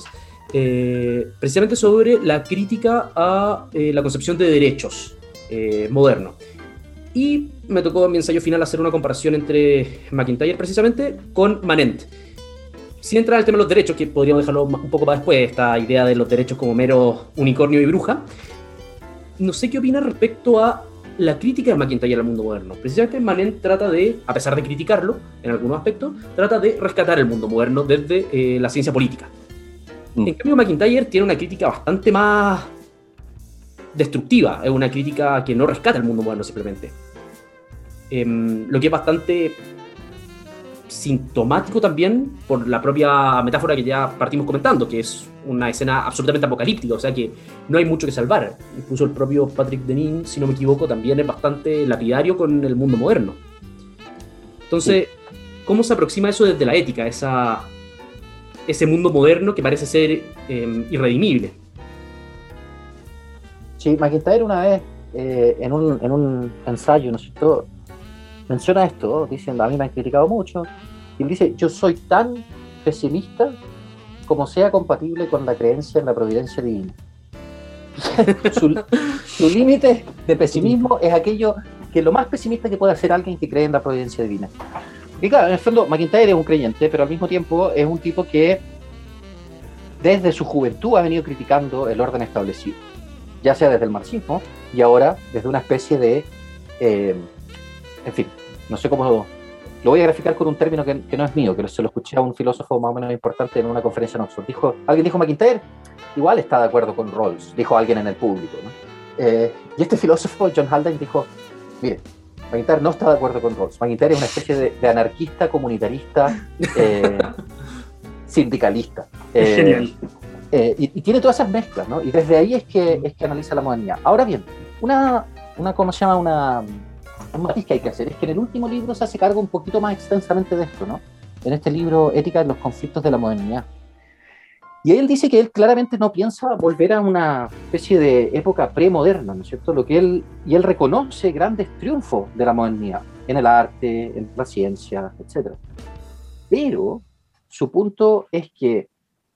precisamente sobre la crítica a la concepción de derechos modernos. Y me tocó en mi ensayo final hacer una comparación entre MacIntyre precisamente con Manent. Sin entrar al tema de los derechos, que podríamos dejarlo un poco para después, esta idea de los derechos como mero unicornio y bruja. No sé qué opinas respecto a la crítica de MacIntyre al mundo moderno. Precisamente Manent trata de, a pesar de criticarlo en algunos aspectos, trata de rescatar el mundo moderno desde la ciencia política. En cambio, MacIntyre tiene una crítica bastante más destructiva, es una crítica que no rescata el mundo moderno simplemente. Lo que es bastante sintomático también por la propia metáfora que ya partimos comentando, que es una escena absolutamente apocalíptica, o sea que no hay mucho que salvar. Incluso el propio Patrick Deneen, si no me equivoco, también es bastante lapidario con el mundo moderno. Entonces, ¿cómo se aproxima eso desde la ética, ese mundo moderno que parece ser irredimible? Sí, MacIntyre una vez en un ensayo, ¿no es cierto?, menciona esto, diciendo, a mí me han criticado mucho, y él dice, yo soy tan pesimista como sea compatible con la creencia en la providencia divina. Su límite de pesimismo es aquello que lo más pesimista que puede hacer alguien que cree en la providencia divina. Y claro, en el fondo, MacIntyre es un creyente, pero al mismo tiempo es un tipo que desde su juventud ha venido criticando el orden establecido, ya sea desde el marxismo y ahora desde una especie de en fin, no sé cómo lo voy a graficar con un término que no es mío, que se lo escuché a un filósofo más o menos importante en una conferencia en Oxford. Alguien dijo, MacIntyre igual está de acuerdo con Rawls, dijo alguien en el público, ¿no? Y este filósofo, John Haldane, dijo, mire, MacIntyre no está de acuerdo con Rawls. MacIntyre es una especie de anarquista, comunitarista, sindicalista. Genial. Y tiene todas esas mezclas, ¿no? Y desde ahí es que analiza la modernidad. Ahora bien, ¿cómo se llama? Un matiz que hay que hacer es que en el último libro se hace cargo un poquito más extensamente de esto, ¿no? En este libro, Ética de los conflictos de la modernidad. Y él dice que él claramente no piensa volver a una especie de época premoderna, ¿no es cierto? Y él reconoce grandes triunfos de la modernidad, en el arte, en la ciencia, etc. Pero su punto es que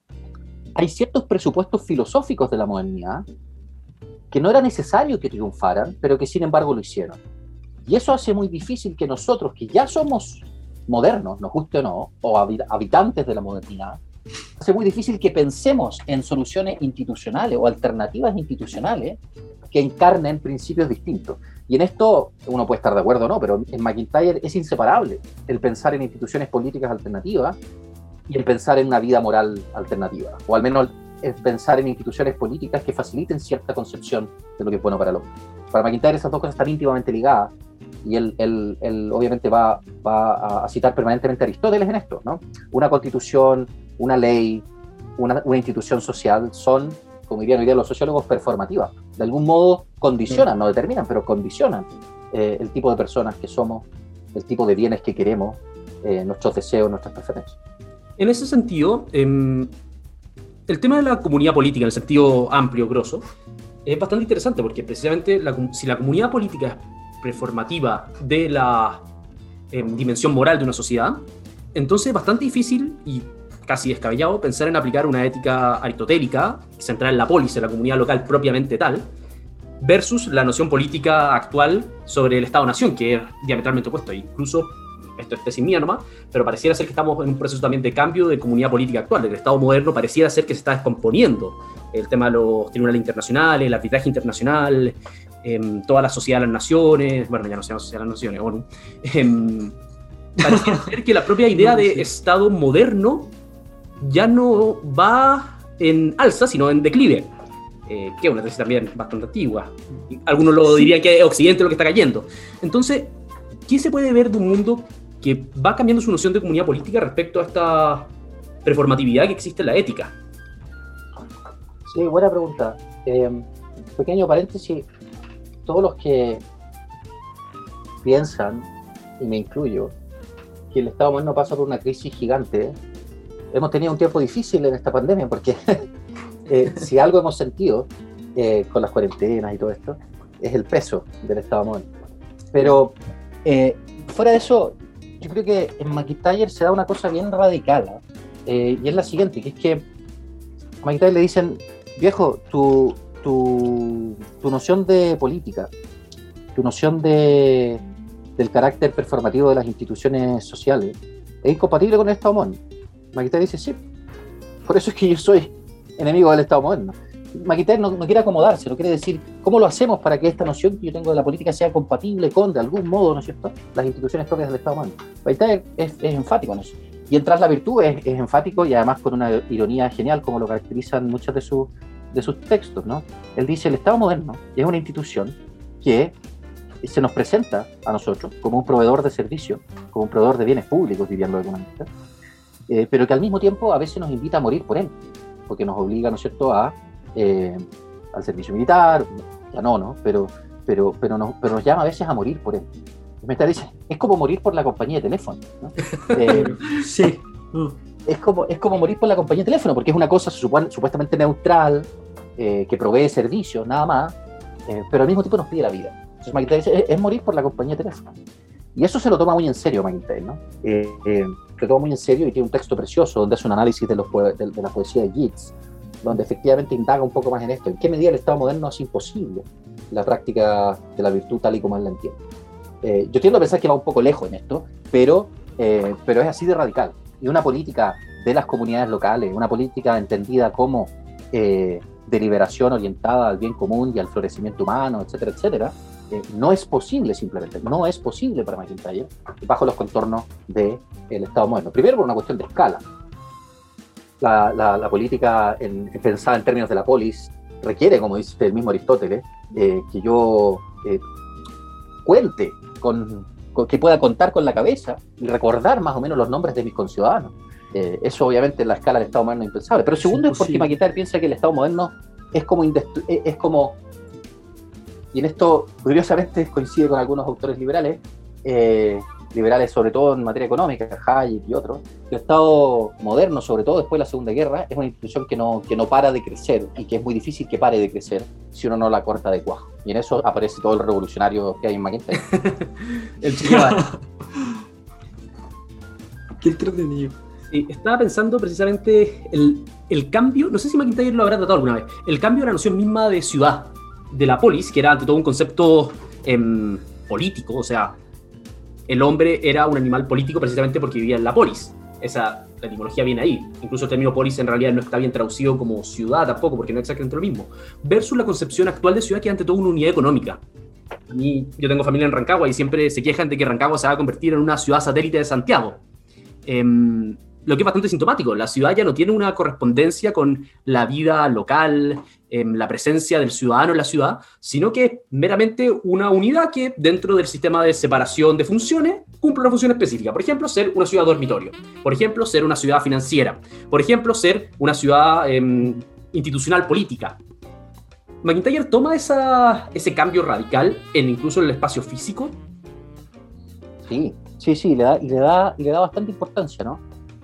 hay ciertos presupuestos filosóficos de la modernidad que no era necesario que triunfaran, pero que sin embargo lo hicieron. Y eso hace muy difícil que nosotros, que ya somos modernos, nos guste o no, o habitantes de la modernidad, hace muy difícil que pensemos en soluciones institucionales o alternativas institucionales que encarnen principios distintos. Y en esto uno puede estar de acuerdo o no, pero en MacIntyre es inseparable el pensar en instituciones políticas alternativas y el pensar en una vida moral alternativa, o al menos el pensar en instituciones políticas que faciliten cierta concepción de lo que es bueno para el hombre. Para MacIntyre esas dos cosas están íntimamente ligadas, y él obviamente va a citar permanentemente a Aristóteles en esto, ¿no? Una constitución, una ley, una institución social son, como dirían hoy día los sociólogos, performativas. De algún modo condicionan, no determinan, pero condicionan el tipo de personas que somos, el tipo de bienes que queremos, nuestros deseos, nuestras preferencias. En ese sentido, el tema de la comunidad política, en el sentido amplio, grosso, es bastante interesante, porque precisamente si la comunidad política es preformativa de la dimensión moral de una sociedad, entonces es bastante difícil y casi descabellado pensar en aplicar una ética aristotélica centrada en la polis, en la comunidad local propiamente tal, versus la noción política actual sobre el Estado-Nación, que es diametralmente opuesto. Incluso, esto es tesis mía nomás, pero pareciera ser que estamos en un proceso también de cambio de comunidad política actual. El Estado moderno pareciera ser que se está descomponiendo. El tema de los tribunales internacionales, el arbitraje internacional, toda la sociedad de las naciones, bueno, ya no se llama sociedad de las naciones, bueno, parece ser que la propia idea de Estado moderno ya no va en alza, sino en declive, que es una tesis también bastante antigua. Algunos lo dirían que es Occidente lo que está cayendo. Entonces, ¿qué se puede ver de un mundo que va cambiando su noción de comunidad política respecto a esta performatividad que existe en la ética? Sí, buena pregunta. Pequeño paréntesis. Todos los que piensan, y me incluyo, que el Estado moderno pasa por una crisis gigante, hemos tenido un tiempo difícil en esta pandemia, porque si algo hemos sentido con las cuarentenas y todo esto, es el peso del Estado moderno. Pero fuera de eso, yo creo que en MacIntyre se da una cosa bien radical, y es la siguiente, que es que a MacIntyre le dicen, viejo, tu noción de política tu noción del carácter performativo de las instituciones sociales es incompatible con el Estado moderno. McIntyre dice, sí, por eso es que yo soy enemigo del Estado moderno. McIntyre no quiere acomodarse, no quiere decir cómo lo hacemos para que esta noción que yo tengo de la política sea compatible con, de algún modo, ¿no es cierto?, las instituciones propias del Estado moderno. McIntyre es enfático en eso. Y en Tras la virtud es enfático y además con una ironía genial, como lo caracterizan muchos de sus textos, ¿no? Él dice, el Estado moderno es una institución que se nos presenta a nosotros como un proveedor de servicios, como un proveedor de bienes públicos, dirían los economistas, pero que al mismo tiempo a veces nos invita a morir por él, porque nos obliga, ¿no es cierto?, al servicio militar, ya no, pero nos llama a veces a morir por él. Me dice, es como morir por la compañía de teléfono, ¿no? Sí. Es como morir por la compañía de teléfono, porque es una cosa supuestamente neutral, que provee servicios, nada más, pero al mismo tiempo nos pide la vida. Entonces McIntyre dice, es morir por la compañía de teléfono. Y eso se lo toma muy en serio McIntyre, ¿no? Lo toma muy en serio y tiene un texto precioso donde hace un análisis de la poesía de Yeats, donde efectivamente indaga un poco más en esto. ¿En qué medida el Estado moderno es imposible la práctica de la virtud tal y como él la entiende? Yo tiendo a pensar que va un poco lejos en esto, pero es así de radical. Y una política de las comunidades locales, una política entendida como deliberación orientada al bien común y al florecimiento humano, etcétera, etcétera, no es posible simplemente, no es posible para McIntyre bajo los contornos del Estado moderno. Primero por una cuestión de escala. La política pensada en términos de la polis requiere, como dice el mismo Aristóteles, que yo cuente que pueda contar con la cabeza y recordar más o menos los nombres de mis conciudadanos. Eso obviamente en la escala del Estado moderno es impensable. Pero segundo es porque McIntyre piensa que el Estado moderno es como y en esto curiosamente coincide con algunos autores liberales sobre todo en materia económica, Hayek y otros. El Estado moderno, sobre todo después de la Segunda Guerra, es una institución que no para de crecer y que es muy difícil que pare de crecer si uno no la corta de cuajo. Y en eso aparece todo el revolucionario que hay en McIntyre. El Che Guevara. Qué entretenido. Sí, estaba pensando precisamente el cambio, no sé si McIntyre lo habrá tratado alguna vez, el cambio de la noción misma de ciudad, de la polis, que era ante todo un concepto político, o sea, el hombre era un animal político precisamente porque vivía en la polis. La etimología viene ahí. Incluso el término polis en realidad no está bien traducido como ciudad tampoco, porque no es exactamente lo mismo. Versus la concepción actual de ciudad, que es ante todo una unidad económica. Yo tengo familia en Rancagua y siempre se quejan de que Rancagua se va a convertir en una ciudad satélite de Santiago. Lo que es bastante sintomático. La ciudad ya no tiene una correspondencia con la vida local, la presencia del ciudadano en la ciudad, sino que es meramente una unidad que dentro del sistema de separación de funciones cumple una función específica. Por ejemplo, ser una ciudad dormitorio. Por ejemplo, ser una ciudad financiera. Por ejemplo, ser una ciudad institucional política. McIntyre toma ese cambio radical incluso en el espacio físico. Sí, le da bastante importancia, ¿no?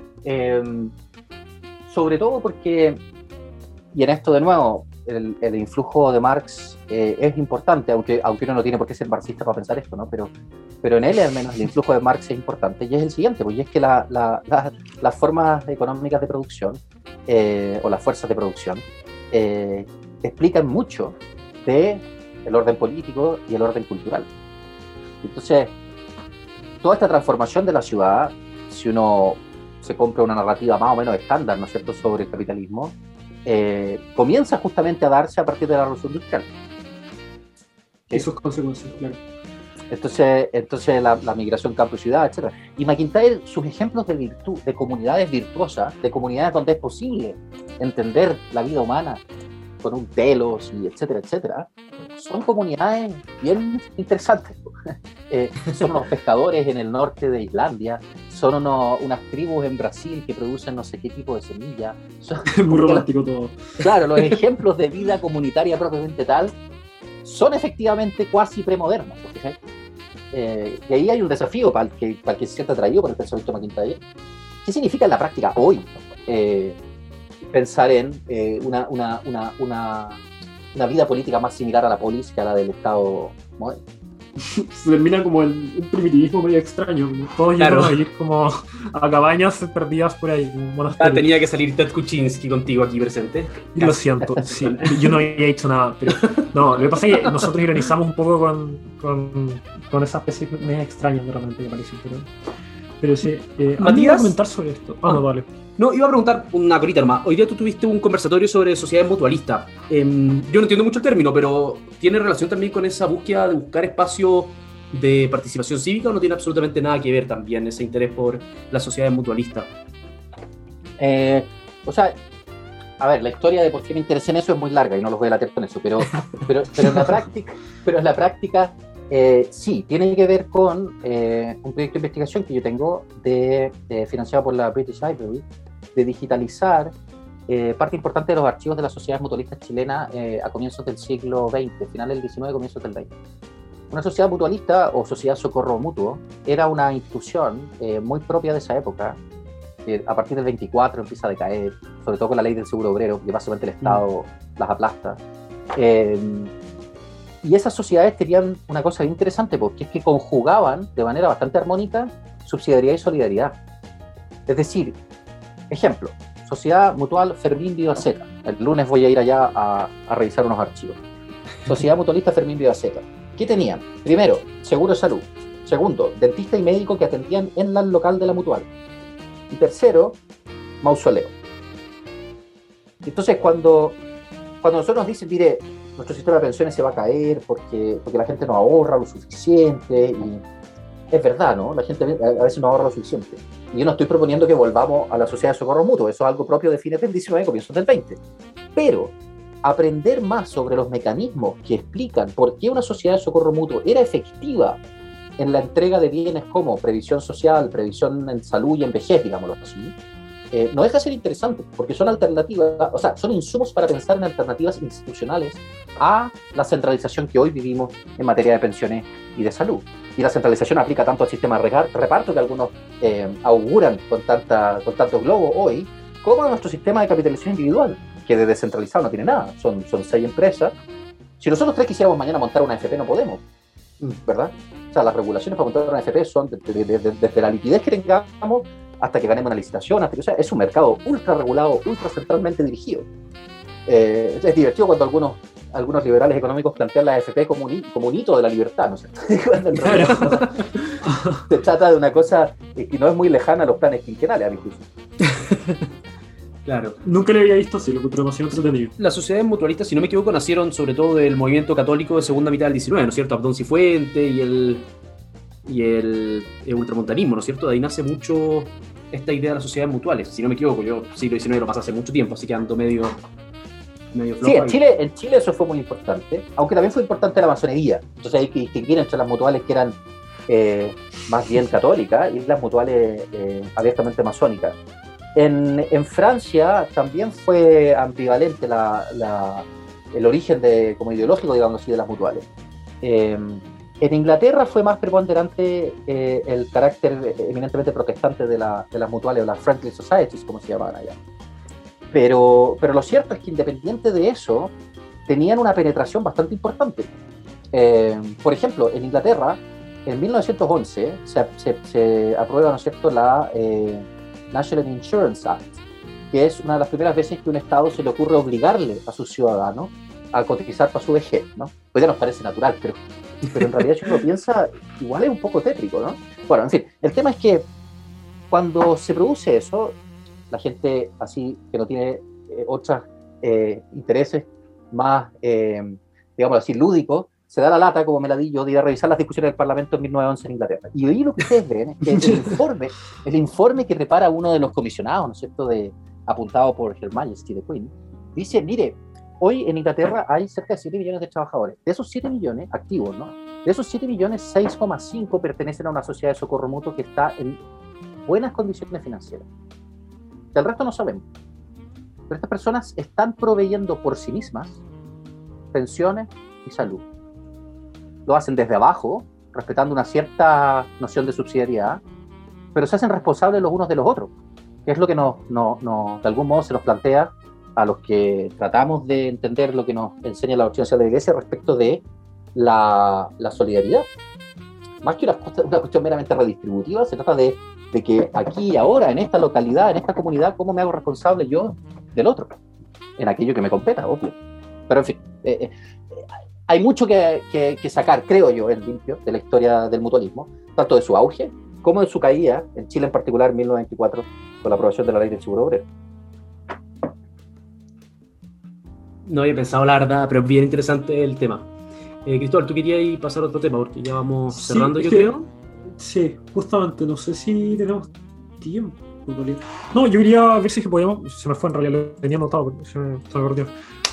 Sobre todo porque, y en esto de nuevo, el influjo de Marx es importante, aunque uno no tiene por qué ser marxista para pensar esto, ¿no? Pero en él al menos el influjo de Marx es importante, y es el siguiente, pues, y es que las formas económicas de producción o las fuerzas de producción explican mucho del orden político y el orden cultural. Entonces, toda esta transformación de la ciudad, si uno se compra una narrativa más o menos estándar, ¿no es cierto?, sobre el capitalismo, comienza justamente a darse a partir de la revolución industrial. ¿Sí? Eso es consecuencia, claro. Entonces la migración campo-ciudad, etc. Y McIntyre, sus ejemplos de virtud, de comunidades virtuosas, de comunidades donde es posible entender la vida humana con un telos y etcétera, etcétera, son comunidades bien interesantes. Son unos pescadores en el norte de Islandia, son unas tribus en Brasil que producen no sé qué tipo de semilla. Muy romántico todo. Claro, los ejemplos de vida comunitaria propiamente tal son efectivamente cuasi premodernos. Y ahí hay un desafío para el que se sienta atraído por el pensamiento de McIntyre. ¿Qué significa en la práctica hoy pensar en una vida política más similar a la polis que a la del Estado moderno? se termina como en un primitivismo medio extraño. Todos Claro. llegan a ir como a cabañas perdidas por ahí, en un Ah, monasterio. tenía que salir Ted Kuczynski contigo aquí presente. Y lo siento, sí, yo no había hecho nada, pero no, lo que pasa es que nosotros ironizamos un poco con esas especies medio extrañas de repente que parecen, pero sí. ¿Alguien Matías. iba a comentar sobre esto? No, vale. No, iba a preguntar una corita nomás. Hoy día tú tuviste un conversatorio sobre sociedades mutualistas. Yo no entiendo mucho el término, pero ¿tiene relación también con esa búsqueda de buscar espacios de participación cívica o no tiene absolutamente nada que ver también ese interés por las sociedades mutualistas? O sea, a ver, la historia de por qué me interesé en eso es muy larga y no los voy a latir con eso, pero en la práctica sí, tiene que ver con un proyecto de investigación que yo tengo financiado por la British Library, de digitalizar parte importante de los archivos de las sociedades mutualistas chilenas a comienzos del siglo XX, finales del XIX, comienzos del XX. Una sociedad mutualista o sociedad socorro mutuo era una institución muy propia de esa época, que a partir del 24 empieza a decaer, sobre todo con la ley del seguro obrero, que básicamente el Estado las aplasta. Y esas sociedades tenían una cosa bien interesante, porque es que conjugaban de manera bastante armónica subsidiariedad y solidaridad. Es decir, ejemplo, Sociedad Mutual Fermín Vivaceca. El lunes voy a ir allá a revisar unos archivos. Sociedad Mutualista Fermín Vivaceca. ¿Qué tenían? Primero, seguro de salud. Segundo, dentista y médico que atendían en el local de la mutual. Y tercero, mausoleo. Entonces, cuando nosotros nos dicen, mire, nuestro sistema de pensiones se va a caer porque la gente no ahorra lo suficiente, y es verdad, ¿no? La gente a veces no ahorra lo suficiente. Y yo no estoy proponiendo que volvamos a la sociedad de socorro mutuo, eso es algo propio de fines del 19 y comienzos del 20. Pero aprender más sobre los mecanismos que explican por qué una sociedad de socorro mutuo era efectiva en la entrega de bienes como previsión social, previsión en salud y en vejez, digámoslo así, no deja de ser interesante, porque son alternativas, o sea, son insumos para pensar en alternativas institucionales a la centralización que hoy vivimos en materia de pensiones y de salud. Y la centralización aplica tanto al sistema de reparto que algunos auguran con tanto globo hoy, como a nuestro sistema de capitalización individual, que de descentralizado no tiene nada, son 6 empresas. Si nosotros 3 quisiéramos mañana montar una AFP, no podemos, ¿verdad? O sea, las regulaciones para montar una AFP son desde la liquidez que tengamos hasta que ganemos una licitación, o sea, es un mercado ultra regulado, ultra centralmente dirigido. Es divertido cuando algunos liberales económicos plantean la AFP como un hito de la libertad, ¿no es cierto? Cuando en realidad se trata de una cosa que no es muy lejana a los planes quinquenales, a mi juicio. Claro. Nunca le había visto así, lo encontré demasiado entretenido. Las sociedades mutualistas, si no me equivoco, nacieron sobre todo del movimiento católico de segunda mitad del 19, ¿no es cierto? Abdón Cifuentes y el ultramontanismo, ¿no es cierto? De ahí nace mucho esta idea de las sociedades mutuales. Si no me equivoco, yo siglo XIX lo pasé hace mucho tiempo, así que ando medio flojo. Sí, en Chile eso fue muy importante, aunque también fue importante la masonería. Entonces hay que distinguir entre las mutuales que eran más bien católicas y las mutuales abiertamente masónicas. En Francia también fue ambivalente el origen como ideológico, digamos así, de las mutuales. En Inglaterra fue más preponderante el carácter eminentemente protestante de las mutuales, o las friendly societies, como se llamaban allá. Pero lo cierto es que independiente de eso, tenían una penetración bastante importante. Por ejemplo, en Inglaterra, en 1911 se aprueba, ¿no es cierto?, la National Insurance Act, que es una de las primeras veces que un Estado se le ocurre obligarle a sus ciudadanos a cotizar para su vejez, ¿no? Pues ya nos parece natural, pero en realidad si uno piensa, igual es un poco tétrico, ¿no? Bueno, en fin, el tema es que cuando se produce eso, la gente así que no tiene otros intereses más, digamos así, lúdicos, se da la lata, como me la di yo, de ir a revisar las discusiones del Parlamento en 1911 en Inglaterra. Y ahí lo que ustedes ven es que el informe que prepara uno de los comisionados, ¿no es cierto?, apuntado por Her Majesty the Queen, dice, mire, hoy en Inglaterra hay cerca de 7 millones de trabajadores. De esos 7 millones activos, ¿no? De esos 7 millones, 6,5 pertenecen a una sociedad de socorro mutuo que está en buenas condiciones financieras. Del resto no sabemos. Pero estas personas están proveyendo por sí mismas pensiones y salud. Lo hacen desde abajo, respetando una cierta noción de subsidiariedad, pero se hacen responsables los unos de los otros, que es lo que de algún modo se nos plantea a los que tratamos de entender lo que nos enseña la doctrina social de la Iglesia respecto de la solidaridad. Más que una cuestión meramente redistributiva, se trata de que aquí y ahora, en esta localidad, en esta comunidad, ¿cómo me hago responsable yo del otro? En aquello que me competa, obvio. Pero en fin, hay mucho que sacar, creo yo, en limpio, de la historia del mutualismo, tanto de su auge como de su caída, en Chile en particular, en 1924, con la aprobación de la ley del seguro obrero. No había pensado, la verdad, pero es bien interesante el tema. Cristóbal, tú querías pasar a otro tema, porque ya vamos cerrando, yo creo. Sí, justamente, no sé si tenemos tiempo. No, yo quería ver si es que podíamos. Se me fue en realidad, lo tenía anotado, pero se me perdió.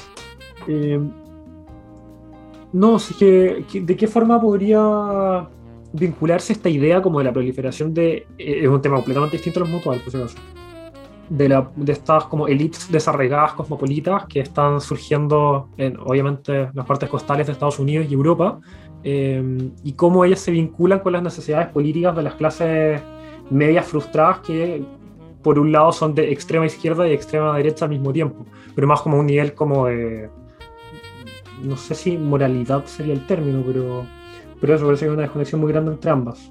No, si es que ¿de qué forma podría vincularse esta idea como de la proliferación de. Es un tema completamente distinto a los mutuales, por si acaso. De estas como élites desarraigadas cosmopolitas que están surgiendo en, obviamente, las partes costales de Estados Unidos y Europa, y cómo ellas se vinculan con las necesidades políticas de las clases medias frustradas que por un lado son de extrema izquierda y extrema derecha al mismo tiempo, pero más como un nivel como de, no sé si moralidad sería el término, pero eso parece que hay una desconexión muy grande entre ambas.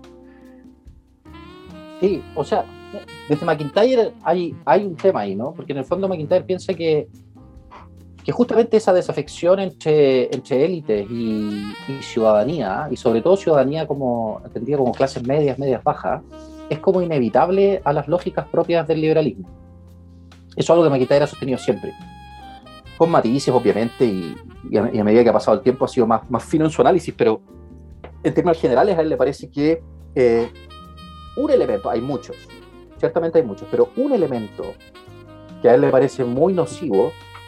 Sí, o sea, desde McIntyre hay un tema ahí, ¿no? Porque en el fondo McIntyre piensa que justamente esa desafección entre élites y ciudadanía, y sobre todo ciudadanía como entendida como clases medias bajas, es como inevitable a las lógicas propias del liberalismo. Eso es algo que McIntyre ha sostenido siempre, con matices obviamente, y a medida que ha pasado el tiempo ha sido más fino en su análisis, pero en términos generales a él le parece que un elemento, hay muchos, ciertamente hay muchos, pero un elemento que a él le parece muy nocivo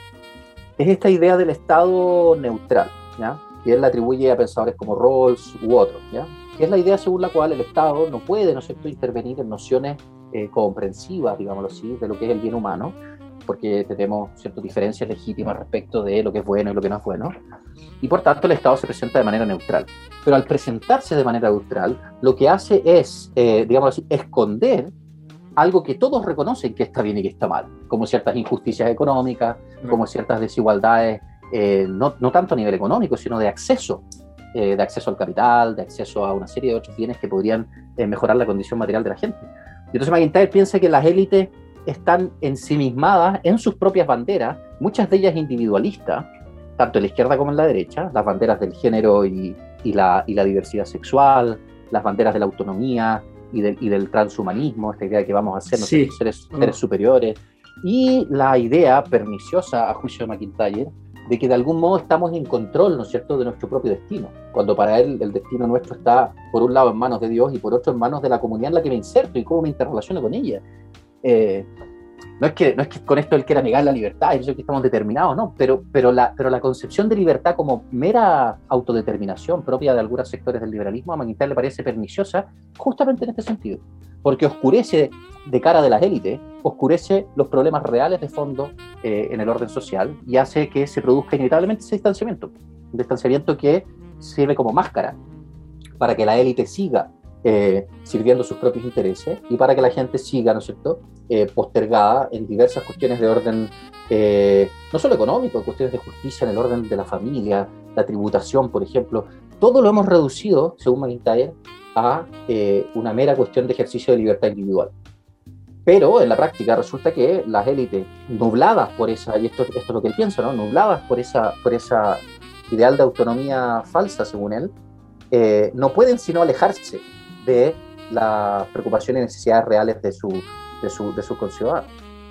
es esta idea del Estado neutral, ¿ya? Que él la atribuye a pensadores como Rawls u otros, ¿ya? Que es la idea según la cual el Estado no puede, ¿no es cierto?, intervenir en nociones comprensivas, digámoslo así, de lo que es el bien humano, porque tenemos ciertas diferencias legítimas respecto de lo que es bueno y lo que no es bueno, y por tanto el Estado se presenta de manera neutral. Pero al presentarse de manera neutral, lo que hace es, digamos así, esconder algo que todos reconocen que está bien y que está mal, como ciertas injusticias económicas, como ciertas desigualdades, no tanto a nivel económico, sino de acceso al capital, de acceso a una serie de otros bienes que podrían mejorar la condición material de la gente. Y entonces McIntyre piensa que las élites están ensimismadas en sus propias banderas, muchas de ellas individualistas, tanto en la izquierda como en la derecha, las banderas del género y la diversidad sexual, las banderas de la autonomía y del transhumanismo, esta idea de que vamos a ser seres superiores, y la idea perniciosa, a juicio de McIntyre, de que de algún modo estamos en control, ¿no es cierto?, de nuestro propio destino, cuando para él el destino nuestro está, por un lado, en manos de Dios y por otro, en manos de la comunidad en la que me inserto y cómo me interrelaciono con ella. No es que con esto él quiera negar la libertad, y eso es que estamos determinados, no, pero la concepción de libertad como mera autodeterminación propia de algunos sectores del liberalismo a McIntyre le parece perniciosa justamente en este sentido, porque oscurece de cara de las élites, oscurece los problemas reales de fondo en el orden social y hace que se produzca inevitablemente ese distanciamiento, un distanciamiento que sirve como máscara para que la élite siga sirviendo sus propios intereses y para que la gente siga, ¿no es cierto?, postergada en diversas cuestiones de orden, no solo económico, cuestiones de justicia en el orden de la familia, la tributación, por ejemplo. Todo lo hemos reducido, según McIntyre, a una mera cuestión de ejercicio de libertad individual. Pero en la práctica resulta que las élites, nubladas por esa, y esto es lo que él piensa, ¿no?, nubladas por esa ideal de autonomía falsa, según él, no pueden sino alejarse de las preocupaciones y necesidades reales de sus conciudadanos.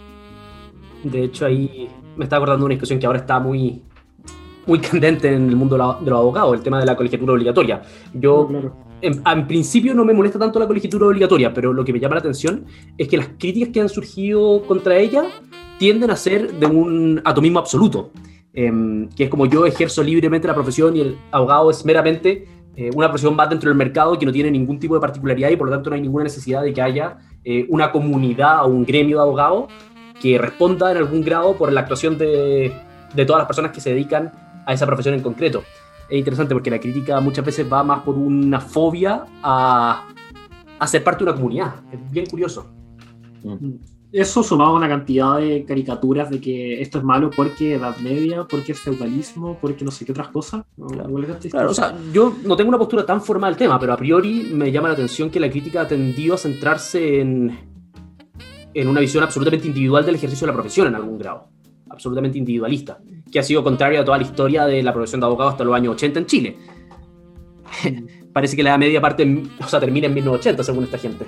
De hecho, ahí me está acordando una discusión que ahora está muy, muy candente en el mundo de los abogados, el tema de la colegiatura obligatoria. Yo, en principio, no me molesta tanto la colegiatura obligatoria, pero lo que me llama la atención es que las críticas que han surgido contra ella tienden a ser de un atomismo absoluto, que es como yo ejerzo libremente la profesión y el abogado es meramente una profesión más dentro del mercado que no tiene ningún tipo de particularidad y por lo tanto no hay ninguna necesidad de que haya una comunidad o un gremio de abogados que responda en algún grado por la actuación de todas las personas que se dedican a esa profesión en concreto. Es interesante porque la crítica muchas veces va más por una fobia a ser parte de una comunidad. Es bien curioso. eso sumado a una cantidad de caricaturas de que esto es malo porque Edad Media, porque es feudalismo, porque no sé qué otras cosas. Claro, o sea, yo no tengo una postura tan formal del tema, pero a priori me llama la atención que la crítica ha tendido a centrarse en una visión absolutamente individual del ejercicio de la profesión en algún grado, absolutamente individualista, que ha sido contraria a toda la historia de la profesión de abogado hasta los años 80 en Chile. Parece que la Edad Media termina en 1980 según esta gente.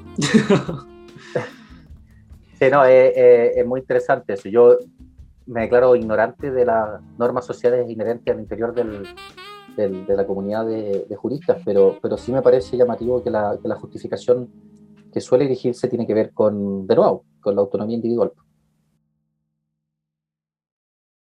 Sí, no, es muy interesante eso. Yo me declaro ignorante de las normas sociales inherentes al interior de la comunidad de juristas, pero sí me parece llamativo que la justificación que suele dirigirse tiene que ver con, de nuevo, con la autonomía individual.